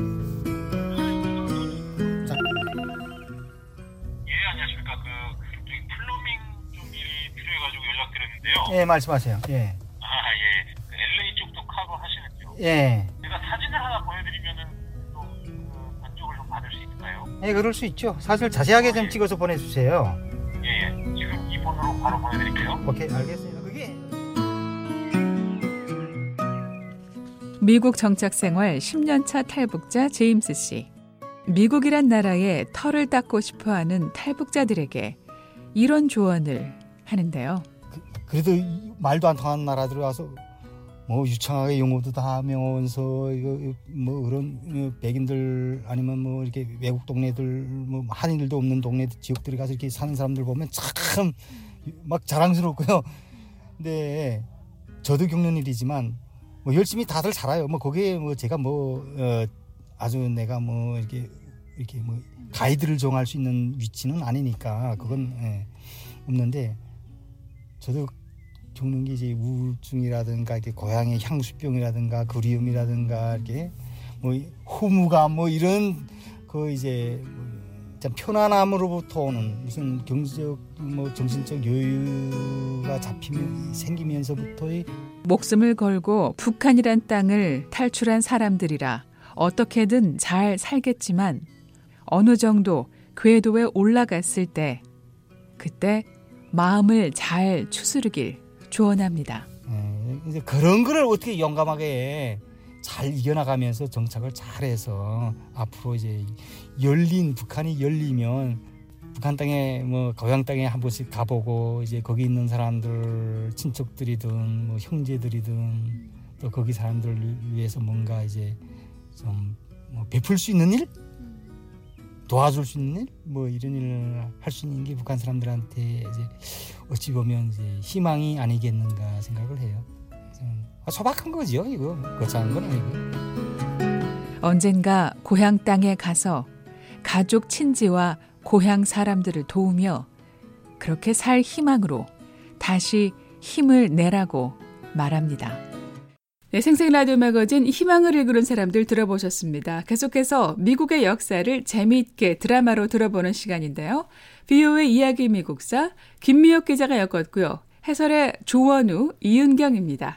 [SPEAKER 6] 안녕하십니까. 플로밍 좀 일이 필요해가지고 연락드렸는데요.
[SPEAKER 5] 예, 말씀하세요. 예.
[SPEAKER 6] 그 LA 쪽도 커버하시는지요?
[SPEAKER 5] 예.
[SPEAKER 6] 제가 사진을 하나 보여드리면은 좀 만족을 좀 받을 수 있을까요?
[SPEAKER 5] 예, 그럴 수 있죠. 사실 자세하게 좀 찍어서 보내주세요.
[SPEAKER 6] 지금 이 번호로 바로 보내드릴게요.
[SPEAKER 5] 오케이, 알겠습니다. 그게.
[SPEAKER 2] 미국 정착 생활 10년차 탈북자 제임스 씨. 미국이란 나라에 털을 닦고 싶어하는 탈북자들에게 이런 조언을 하는데요.
[SPEAKER 5] 그래도 말도 안 통하는 나라들 와서 뭐 유창하게 용어도 다 하면서 이거 뭐 그런 백인들 아니면 뭐 이렇게 외국 동네들 뭐 한인들도 없는 동네 지역들에 가서 이렇게 사는 사람들 보면 참 막 자랑스럽고요. 근데 저도 겪는 일이지만 뭐 열심히 다들 살아요. 뭐 거기에 뭐 제가 뭐 아주 내가 뭐 이렇게 뭐 가이드를 정할 수 있는 위치는 아니니까 그건 없는데 저도 겪는 게 이제 우울증이라든가 이렇게 고향의 향수병이라든가 그리움이라든가 이렇게 뭐 허무감 뭐 이런 그 이제 참 편안함으로부터 오는 무슨 경제적 뭐 정신적 여유가 생기면서부터의
[SPEAKER 2] 목숨을 걸고 북한이란 땅을 탈출한 사람들이라 어떻게든 잘 살겠지만 어느 정도 궤도에 올라갔을 때 그때 마음을 잘 추스르길 조언합니다.
[SPEAKER 5] 이제 그런 거를 어떻게 용감하게 잘 이겨나가면서 정착을 잘해서 앞으로 이제 북한이 열리면 북한 땅에 뭐 고향 땅에 한 번씩 가보고 이제 거기 있는 사람들 친척들이든 뭐 형제들이든 또 거기 사람들을 위해서 뭔가 이제 좀 뭐 베풀 수 있는 일, 도와줄 수 있는 일, 뭐 이런 일을 할 수 있는 게 북한 사람들한테 이제 어찌 보면 이제 희망이 아니겠는가 생각을 해요. 소박한 거죠, 이거. 거창한 건 아니고.
[SPEAKER 2] 언젠가 고향 땅에 가서 가족 친지와 고향 사람들을 도우며 그렇게 살 희망으로 다시 힘을 내라고 말합니다. 네, 생생라디오 매거진 희망을 이끄는 사람들 들어보셨습니다. 계속해서 미국의 역사를 재미있게 드라마로 들어보는 시간인데요. VOA 이야기 미국사 김미옥 기자가 엮었고요. 해설의 조원우, 이은경입니다.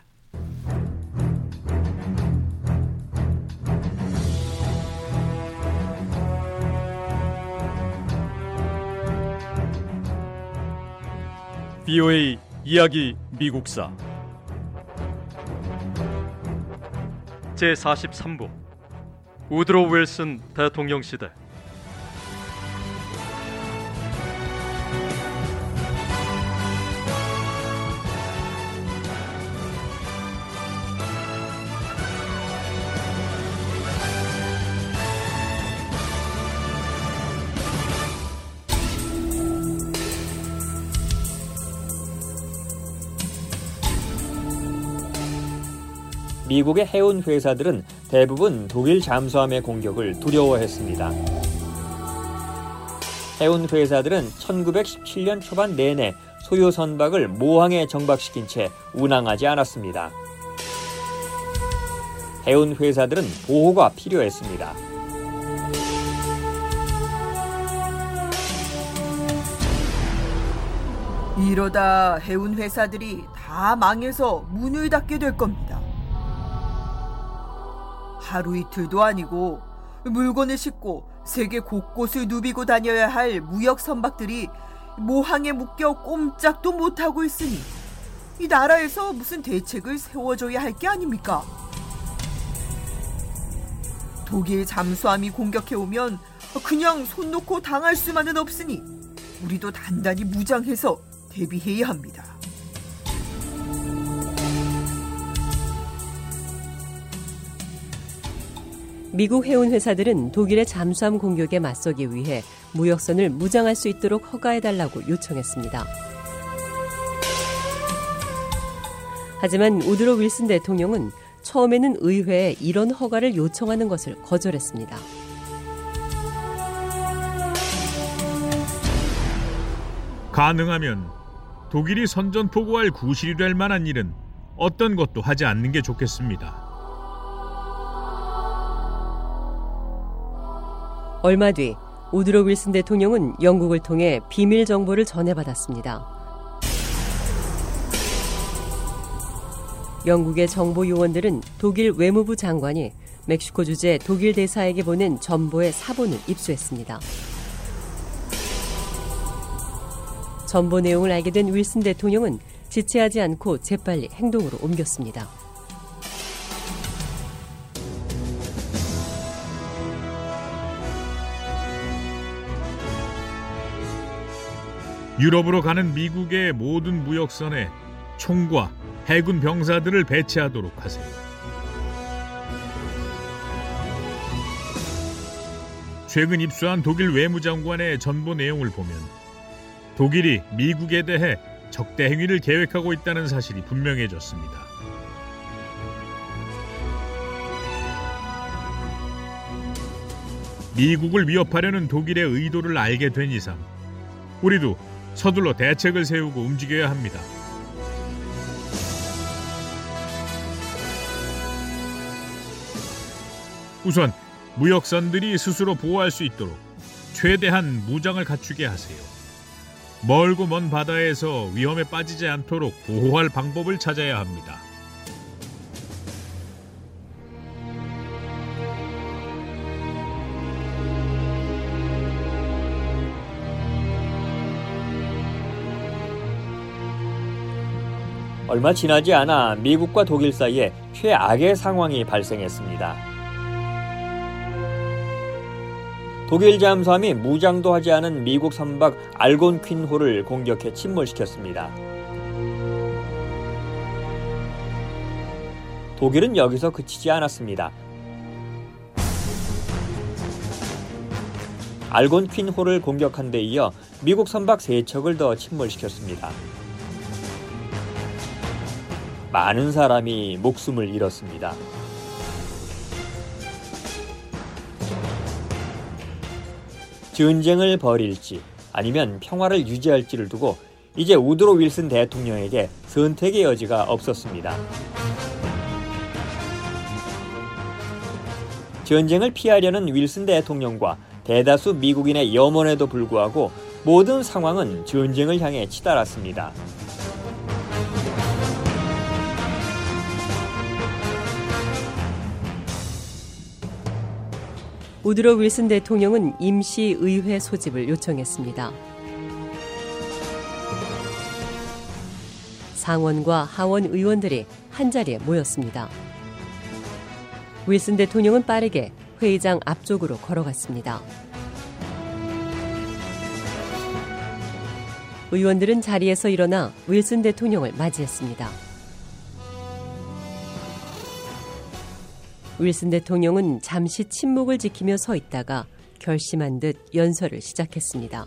[SPEAKER 7] VOA 이야기 미국사 제43부 우드로 윌슨 대통령 시대.
[SPEAKER 3] 미국의 해운 회사들은 대부분 독일 잠수함의 공격을 두려워했습니다. 해운 회사들은 1917년 초반 내내 소유 선박을 모항에 정박시킨 채 운항하지 않았습니다. 해운 회사들은 보호가 필요했습니다.
[SPEAKER 8] 이러다 해운 회사들이 다 망해서 문을 닫게 될 겁니다. 하루 이틀도 아니고 물건을 싣고 세계 곳곳을 누비고 다녀야 할 무역 선박들이 모항에 묶여 꼼짝도 못하고 있으니 이 나라에서 무슨 대책을 세워줘야 할 게 아닙니까? 독일 잠수함이 공격해오면 그냥 손 놓고 당할 수만은 없으니 우리도 단단히 무장해서 대비해야 합니다.
[SPEAKER 9] 미국 해운 회사들은 독일의 잠수함 공격에 맞서기 위해 무역선을 무장할 수 있도록 허가해달라고 요청했습니다. 하지만 우드로 윌슨 대통령은 처음에는 의회에 이런 허가를 요청하는 것을 거절했습니다.
[SPEAKER 1] 가능하면 독일이 선전포고할 구실이 될 만한 일은 어떤 것도 하지 않는 게 좋겠습니다.
[SPEAKER 9] 얼마 뒤 우드로 윌슨 대통령은 영국을 통해 비밀 정보를 전해받았습니다. 영국의 정보 요원들은 독일 외무부 장관이 멕시코 주재 독일 대사에게 보낸 전보의 사본을 입수했습니다. 전보 내용을 알게 된 윌슨 대통령은 지체하지 않고 재빨리 행동으로 옮겼습니다.
[SPEAKER 1] 유럽으로 가는 미국의 모든 무역선에 총과 해군 병사들을 배치하도록 하세요. 최근 입수한 독일 외무장관의 전보 내용을 보면 독일이 미국에 대해 적대 행위를 계획하고 있다는 사실이 분명해졌습니다. 미국을 위협하려는 독일의 의도를 알게 된 이상 우리도 서둘러 대책을 세우고 움직여야 합니다. 우선 무역선들이 스스로 보호할 수 있도록 최대한 무장을 갖추게 하세요. 멀고 먼 바다에서 위험에 빠지지 않도록 보호할 방법을 찾아야 합니다.
[SPEAKER 10] 얼마 지나지 않아 미국과 독일 사이에 최악의 상황이 발생했습니다. 독일 잠수함이 무장도 하지 않은 미국 선박 알곤퀸호를 공격해 침몰시켰습니다. 독일은 여기서 그치지 않았습니다. 알곤퀸호를 공격한 데 이어 미국 선박 3척을 더 침몰시켰습니다. 많은 사람이 목숨을 잃었습니다. 전쟁을 벌일지 아니면 평화를 유지할지를 두고 이제 우드로 윌슨 대통령에게 선택의 여지가 없었습니다. 전쟁을 피하려는 윌슨 대통령과 대다수 미국인의 염원에도 불구하고 모든 상황은 전쟁을 향해 치달았습니다.
[SPEAKER 9] 우드로 윌슨 대통령은 임시 의회 소집을 요청했습니다. 상원과 하원 의원들이 한자리에 모였습니다. 윌슨 대통령은 빠르게 회의장 앞쪽으로 걸어갔습니다. 의원들은 자리에서 일어나 윌슨 대통령을 맞이했습니다. 윌슨 대통령은 잠시 침묵을 지키며 서 있다가 결심한 듯 연설을 시작했습니다.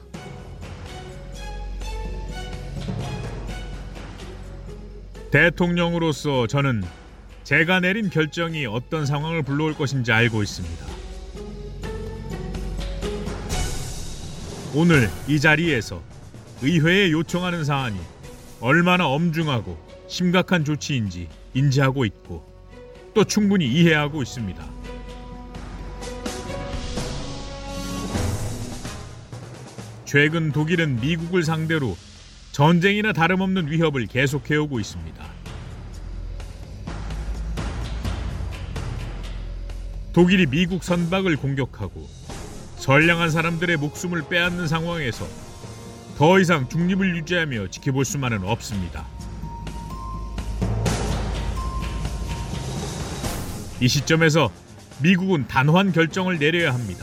[SPEAKER 1] 대통령으로서 저는 제가 내린 결정이 어떤 상황을 불러올 것인지 알고 있습니다. 오늘 이 자리에서 의회에 요청하는 사안이 얼마나 엄중하고 심각한 조치인지 인지하고 있고 또 충분히 이해하고 있습니다. 최근 독일은 미국을 상대로 전쟁이나 다름없는 위협을 계속해오고 있습니다. 독일이 미국 선박을 공격하고 선량한 사람들의 목숨을 빼앗는 상황에서 더 이상 중립을 유지하며 지켜볼 수만은 없습니다. 이 시점에서 미국은 단호한 결정을 내려야 합니다.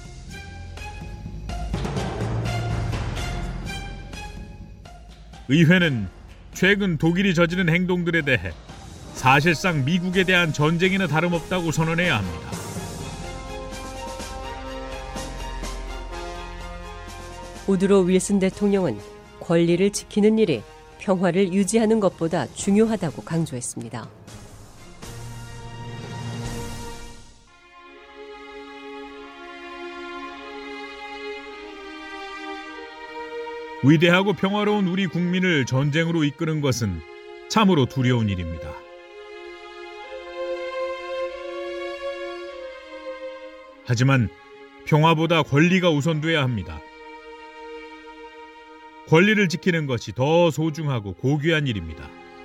[SPEAKER 1] 의회는 최근 독일이 저지른 행동들에 대해 사실상 미국에 대한 전쟁이나 다름없다고 선언해야 합니다.
[SPEAKER 9] 우드로 윌슨 대통령은 권리를 지키는 일이 평화를 유지하는 것보다 중요하다고 강조했습니다.
[SPEAKER 1] 위대하고 평화로운 우리 국민을 전쟁으로 이끄는 것은 참으로 두려운 일입니다. 하지만 평화보다 권리가 우선돼야 합니다. 권리를 지키는 것이 더 소중하고 고귀한 일입니다.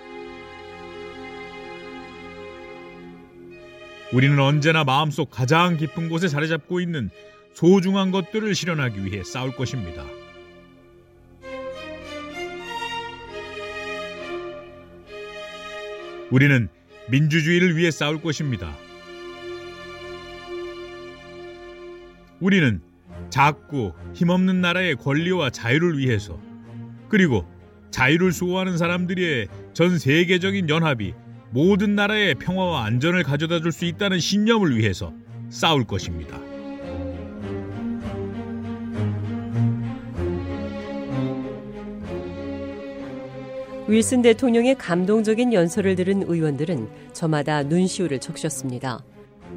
[SPEAKER 1] 우리는 언제나 마음속 가장 깊은 곳에 자리 잡고 있는 소중한 것들을 실현하기 위해 싸울 것입니다. 우리는 민주주의를 위해 싸울 것입니다. 우리는 작고 힘없는 나라의 권리와 자유를 위해서, 그리고 자유를 수호하는 사람들의 전 세계적인 연합이 모든 나라의 평화와 안전을 가져다 줄 수 있다는 신념을 위해서 싸울 것입니다.
[SPEAKER 9] 윌슨 대통령의 감동적인 연설을 들은 의원들은 저마다 눈시울을 적셨습니다.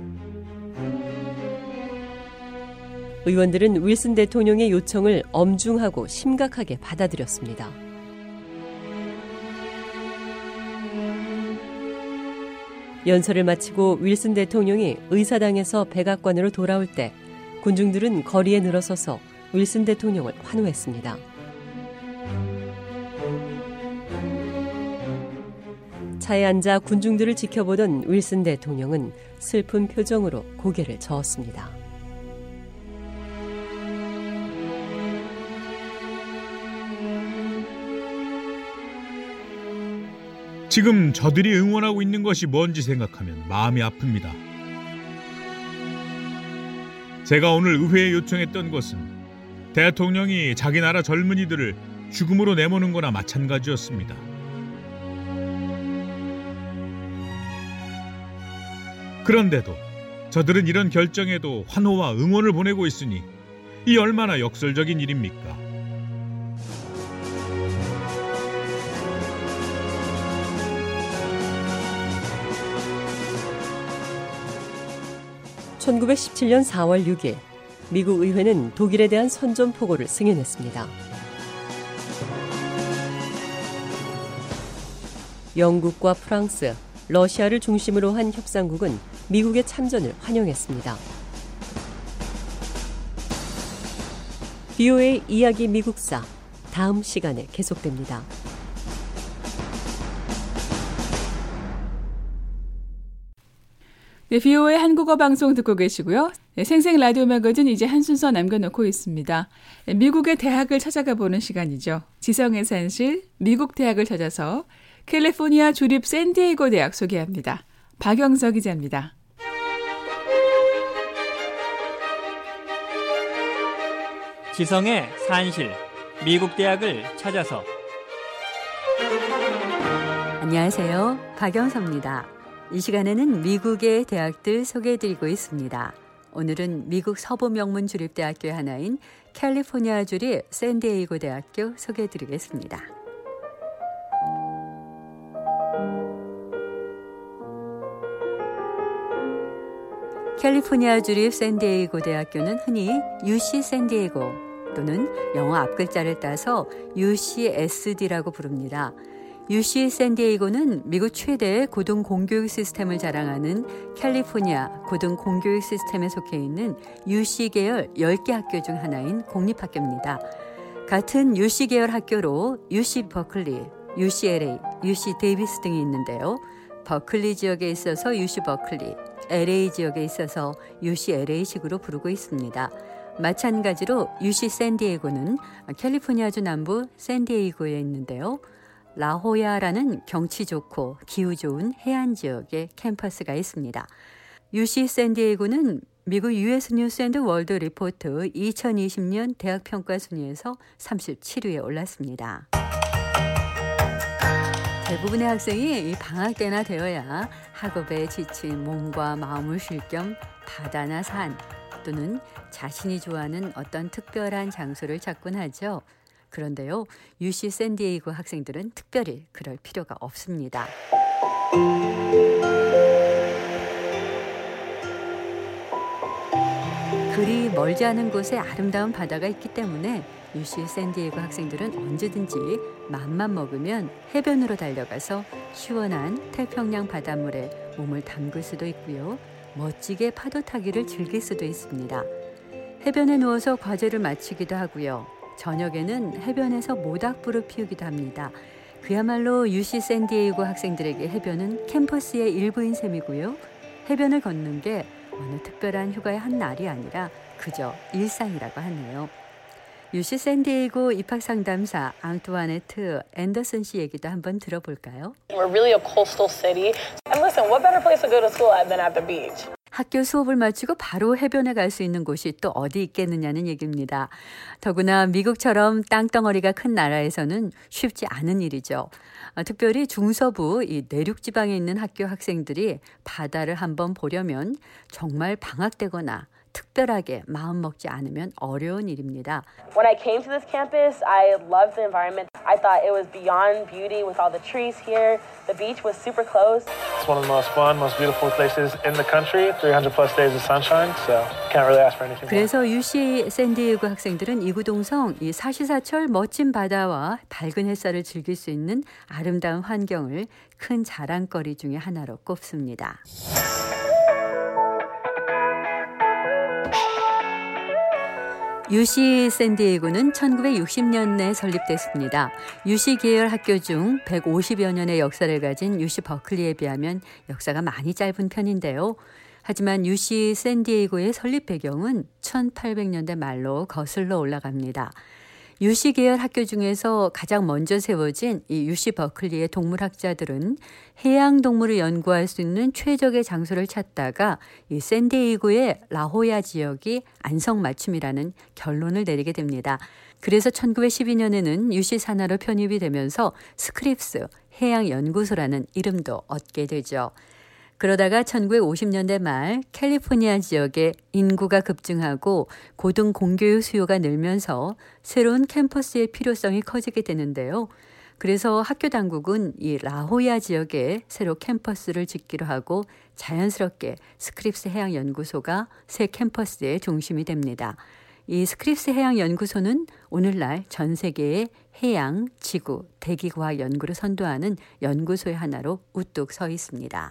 [SPEAKER 9] 의원들은 윌슨 대통령의 요청을 엄중하고 심각하게 받아들였습니다. 연설을 마치고 윌슨 대통령이 의사당에서 백악관으로 돌아올 때 군중들은 거리에 늘어서서 윌슨 대통령을 환호했습니다. 차에 앉아 군중들을 지켜보던 윌슨 대통령은 슬픈 표정으로 고개를 저었습니다.
[SPEAKER 1] 지금 저들이 응원하고 있는 것이 뭔지 생각하면 마음이 아픕니다. 제가 오늘 의회에 요청했던 것은 대통령이 자기 나라 젊은이들을 죽음으로 내모는 거나 마찬가지였습니다. 그런데도 저들은 이런 결정에도 환호와 응원을 보내고 있으니 이 얼마나 역설적인 일입니까?
[SPEAKER 9] (1917년 4월 6일) 미국 의회는 독일에 대한 선전포고를 승인했습니다. 영국과 프랑스, 러시아를 중심으로 한 협상국은 미국의 참전을 환영했습니다. VOA 이야기 미국사, 다음 시간에 계속됩니다.
[SPEAKER 2] 네, VOA 한국어 방송 듣고 계시고요. 네, 생생 라디오 매거진 이제 한 순서 남겨놓고 있습니다. 네, 미국의 대학을 찾아가 보는 시간이죠. 지성의 산실, 미국 대학을 찾아서 캘리포니아 주립 샌디에이고 대학 소개합니다. 박영석 기자입니다.
[SPEAKER 10] 지성의 산실, 미국 대학을 찾아서.
[SPEAKER 11] 안녕하세요. 박영석입니다. 이 시간에는 미국의 대학들 소개해드리고 있습니다. 오늘은 미국 서부 명문 주립대학교의 하나인 캘리포니아 주립 샌디에이고 대학교 소개해드리겠습니다. 캘리포니아 주립 샌디에이고 대학교는 흔히 UC 샌디에이고 또는 영어 앞글자를 따서 UCSD라고 부릅니다. UC 샌디에이고는 미국 최대의 고등 공교육 시스템을 자랑하는 캘리포니아 고등 공교육 시스템에 속해 있는 UC 계열 10개 학교 중 하나인 공립학교입니다. 같은 UC 계열 학교로 UC 버클리, UCLA, UC 데이비스 등이 있는데요. 버클리 지역에 있어서 UC 버클리, LA 지역에 있어서 UCLA식으로 부르고 있습니다. 마찬가지로 UC 샌디에이고는 캘리포니아주 남부 샌디에이고에 있는데요. 라호야라는 경치 좋고 기후 좋은 해안 지역의 캠퍼스가 있습니다. UC 샌디에이고는 미국 US 뉴스 앤드 월드 리포트 2020년 대학 평가 순위에서 37위에 올랐습니다. 대부분의 학생이 이 방학 때나 되어야 학업에 지친 몸과 마음을 쉴 겸 바다나 산 또는 자신이 좋아하는 어떤 특별한 장소를 찾곤 하죠. 그런데요, UC 샌디에이고 학생들은 특별히 그럴 필요가 없습니다. 그리 멀지 않은 곳에 아름다운 바다가 있기 때문에 UC 샌디에이고 학생들은 언제든지 맘만 먹으면 해변으로 달려가서 시원한 태평양 바닷물에 몸을 담글 수도 있고요. 멋지게 파도 타기를 즐길 수도 있습니다. 해변에 누워서 과제를 마치기도 하고요. 저녁에는 해변에서 모닥불을 피우기도 합니다. 그야말로 UC 샌디에이고 학생들에게 해변은 캠퍼스의 일부인 셈이고요. 해변을 걷는 게 어느 특별한 휴가의 한 날이 아니라 그저 일상이라고 하네요. UC 샌디에이고 입학 상담사 앙투아네트 앤더슨 씨 얘기도 한번 들어볼까요?
[SPEAKER 12] We're really a coastal city. And listen, what better place to go to school at than at the beach?
[SPEAKER 11] 학교 수업을 마치고 바로 해변에 갈 수 있는 곳이 또 어디 있겠느냐는 얘기입니다. 더구나 미국처럼 땅덩어리가 큰 나라에서는 쉽지 않은 일이죠. 특별히 중서부 이 내륙 지방에 있는 학교 학생들이 바다를 한번 보려면 정말 방학되거나 특별하게 마음 먹지 않으면 어려운 일입니다.
[SPEAKER 12] When I came to this campus, I loved the environment. I thought it was beyond beauty with all the trees here. The beach was super close.
[SPEAKER 6] It's one of the most fun, most beautiful places in the country. 300 plus days of sunshine, so can't really ask for anything more.
[SPEAKER 11] 그래서 UC 샌디에이고 학생들은 이구동성 이 사시사철 멋진 바다와 밝은 햇살을 즐길 수 있는 아름다운 환경을 큰 자랑거리 중에 하나로 꼽습니다. UC 샌디에이고는 1960년에 설립됐습니다. UC 계열 학교 중 150여 년의 역사를 가진 UC 버클리에 비하면 역사가 많이 짧은 편인데요. 하지만 UC 샌디에이고의 설립 배경은 1800년대 말로 거슬러 올라갑니다. UC 계열 학교 중에서 가장 먼저 세워진 이 UC 버클리의 동물학자들은 해양 동물을 연구할 수 있는 최적의 장소를 찾다가 이 샌디에이고의 라호야 지역이 안성맞춤이라는 결론을 내리게 됩니다. 그래서 1912년에는 UC 산하로 편입이 되면서 스크립스 해양연구소라는 이름도 얻게 되죠. 그러다가 1950년대 말 캘리포니아 지역에 인구가 급증하고 고등 공교육 수요가 늘면서 새로운 캠퍼스의 필요성이 커지게 되는데요. 그래서 학교 당국은 이 라호야 지역에 새로 캠퍼스를 짓기로 하고 자연스럽게 스크립스 해양연구소가 새 캠퍼스의 중심이 됩니다. 이 스크립스 해양연구소는 오늘날 전 세계의 해양, 지구, 대기과학 연구를 선도하는 연구소의 하나로 우뚝 서 있습니다.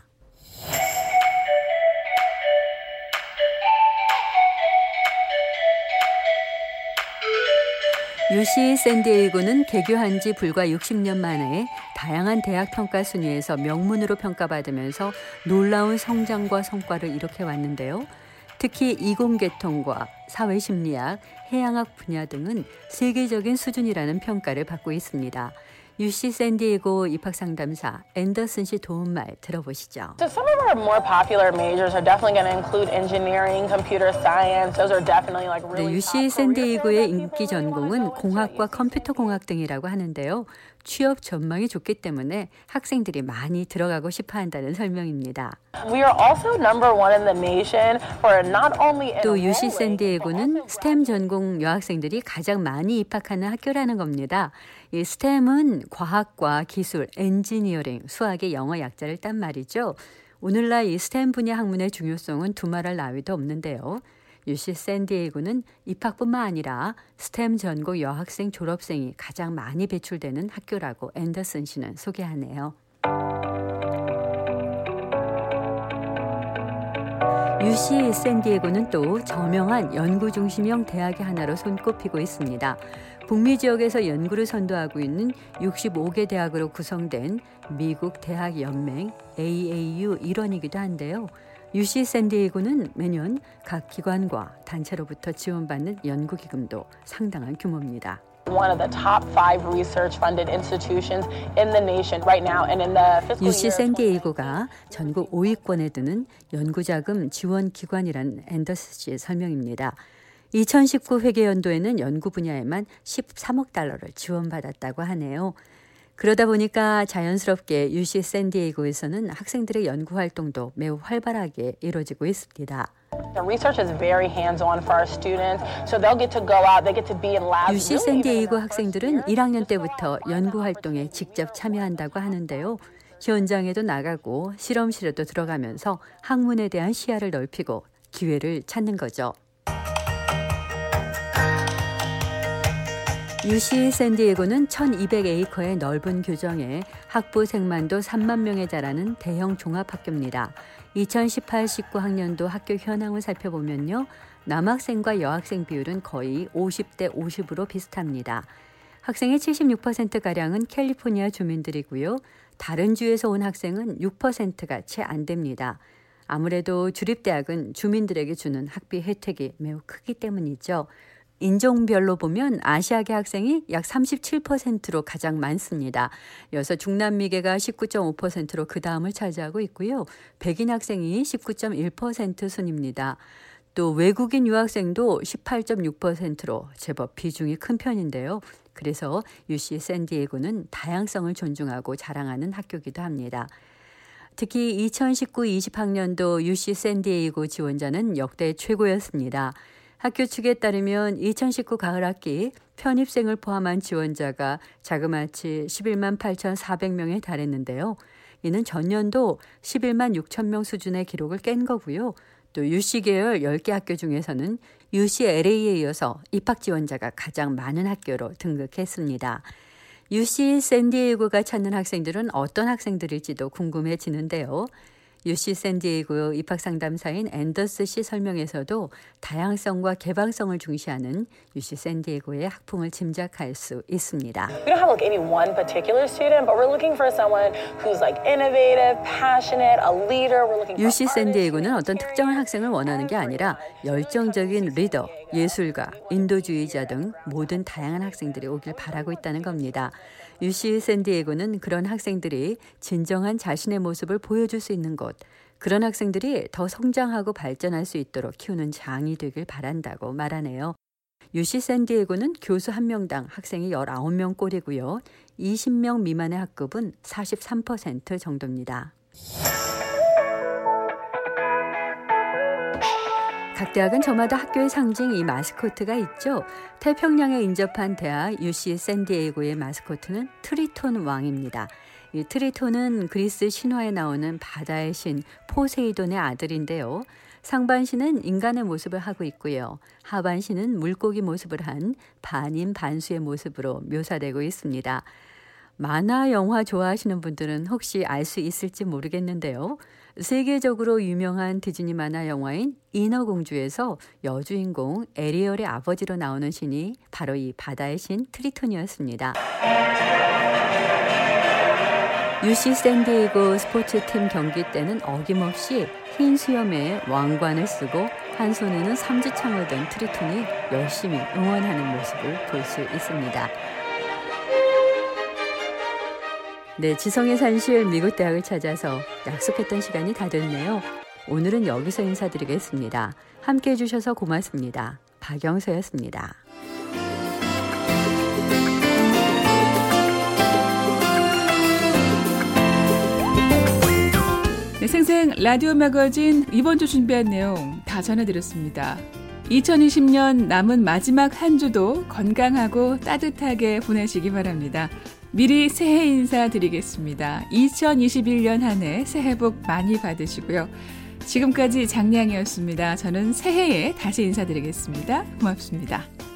[SPEAKER 11] UC 샌디에이고는 개교한 지 불과 60년 만에 다양한 대학 평가 순위에서 명문으로 평가받으면서 놀라운 성장과 성과를 이룩해 왔는데요. 특히 이공계통과 사회심리학, 해양학 분야 등은 세계적인 수준이라는 평가를 받고 있습니다. UC 샌디에이고 입학 상담사 앤더슨 씨 도움말 들어보시죠.
[SPEAKER 12] So some of our more popular majors are definitely going to include engineering, computer science. Those are definitely like really
[SPEAKER 11] UC 샌디에이고의 인기 전공은 공학과 컴퓨터 공학 등이라고 하는데요. 취업 전망이 좋기 때문에 학생들이 많이 들어가고 싶어 한다는 설명입니다.
[SPEAKER 12] We are also number one in the nation for not only
[SPEAKER 11] 또 UC 샌디에이고는 스템 전공 여학생들이 가장 많이 입학하는 학교라는 겁니다. 이 스템은 과학과 기술, 엔지니어링, 수학의 영어 약자를 딴 말이죠. 오늘날 이 스템 분야 학문의 중요성은 두말할 나위도 없는데요. UC 샌디에이고는 입학뿐만 아니라 스템 전공 여학생 졸업생이 가장 많이 배출되는 학교라고 앤더슨 씨는 소개하네요. UC 샌디에이고는 또 저명한 연구중심형 대학의 하나로 손꼽히고 있습니다. 북미 지역에서 연구를 선도하고 있는 65개 대학으로 구성된 미국 대학 연맹 AAU 일원이기도 한데요. UC 샌디에이고는 매년 각 기관과 단체로부터 지원받는 연구 기금도 상당한 규모입니다.
[SPEAKER 12] One of the top 5 research-funded institutions in the nation right now, and in the fiscal
[SPEAKER 11] UC
[SPEAKER 12] year.
[SPEAKER 11] 샌디에이고가 전국 5위권에 드는 연구자금 지원 기관이란 앤더스 씨의 설명입니다. 2019 회계연도에는 연구 분야에만 13억 달러를 지원받았다고 하네요. 그러다 보니까 자연스럽게 UC 샌디에이고에서는 학생들의 연구 활동도 매우 활발하게 이루어지고 있습니다.
[SPEAKER 12] The research is very hands-on for our students, so they'll get to go out, they get to be in labs.
[SPEAKER 11] UC 샌디에이고 학생들은 1학년 때부터 연구 활동에 직접 참여한다고 하는데요. 현장에도 나가고 실험실에도 들어가면서 학문에 대한 시야를 넓히고 기회를 찾는 거죠. UC 샌디에이고는 1200에이커의 넓은 교정에 학부생만도 3만 명에 달하는 대형 종합학교입니다. 2018-19 학년도 학교 현황을 살펴보면요. 남학생과 여학생 비율은 거의 50대 50으로 비슷합니다. 학생의 76%가량은 캘리포니아 주민들이고요. 다른 주에서 온 학생은 6%가 채 안 됩니다. 아무래도 주립대학은 주민들에게 주는 학비 혜택이 매우 크기 때문이죠. 인종별로 보면 아시아계 학생이 약 37%로 가장 많습니다. 이어서 중남미계가 19.5%로 그 다음을 차지하고 있고요. 백인 학생이 19.1% 순입니다. 또 외국인 유학생도 18.6%로 제법 비중이 큰 편인데요. 그래서 UC 샌디에이고는 다양성을 존중하고 자랑하는 학교이기도 합니다. 특히 2019-20 학년도 UC 샌디에이고 지원자는 역대 최고였습니다. 학교 측에 따르면 2019 가을 학기 편입생을 포함한 지원자가 자그마치 11만 8,400명에 달했는데요. 이는 전년도 11만 6천 명 수준의 기록을 깬 거고요. 또 UC 계열 10개 학교 중에서는 UCLA에 이어서 입학 지원자가 가장 많은 학교로 등극했습니다. UC 샌디에이고가 찾는 학생들은 어떤 학생들일지도 궁금해지는데요. UC 샌디에이고 입학상담사인 앤더스 씨 설명에서도 다양성과 개방성을 중시하는 UC 샌디에이고의 학풍을 짐작할 수 있습니다.
[SPEAKER 12] We don't have like any one particular student, but we're looking for someone who's like innovative, passionate, a leader. We're looking for
[SPEAKER 11] UC 샌디에이고는 어떤 특정한 학생을 원하는 게 아니라 열정적인 리더, 예술가, 인도주의자 등 모든 다양한 학생들이 오길 바라고 있다는 겁니다. UC 샌디에이고는 그런 학생들이 진정한 자신의 모습을 보여줄 수 있는 곳, 그런 학생들이 더 성장하고 발전할 수 있도록 키우는 장이 되길 바란다고 말하네요. UC 샌디에이고는 교수 1명당 학생이 19명 꼴이고요. 20명 미만의 학급은 43% 정도입니다. 각 대학은 저마다 학교의 상징 이 마스코트가 있죠. 태평양에 인접한 대학 UC 샌디에이고의 마스코트는 트리톤 왕입니다. 이 트리톤은 그리스 신화에 나오는 바다의 신 포세이돈의 아들인데요. 상반신은 인간의 모습을 하고 있고요. 하반신은 물고기 모습을 한 반인 반수의 모습으로 묘사되고 있습니다. 만화 영화 좋아하시는 분들은 혹시 알 수 있을지 모르겠는데요. 세계적으로 유명한 디즈니 만화 영화인 인어공주에서 여주인공 에리얼의 아버지로 나오는 신이 바로 이 바다의 신 트리톤이었습니다. UC 샌디에이고 스포츠팀 경기 때는 어김없이 흰 수염에 왕관을 쓰고 한 손에는 삼지창을 든 트리톤이 열심히 응원하는 모습을 볼 수 있습니다. 네, 지성의 산실 미국 대학을 찾아서 약속했던 시간이 다 됐네요. 오늘은 여기서 인사드리겠습니다. 함께해 주셔서 고맙습니다. 박영서였습니다.
[SPEAKER 2] 네, 생생 라디오 매거진 이번 주 준비한 내용 다 전해드렸습니다. 2020년 남은 마지막 한 주도 건강하고 따뜻하게 보내시기 바랍니다. 미리 새해 인사드리겠습니다. 2021년 한 해 새해 복 많이 받으시고요. 지금까지 장량이었습니다. 저는 새해에 다시 인사드리겠습니다. 고맙습니다.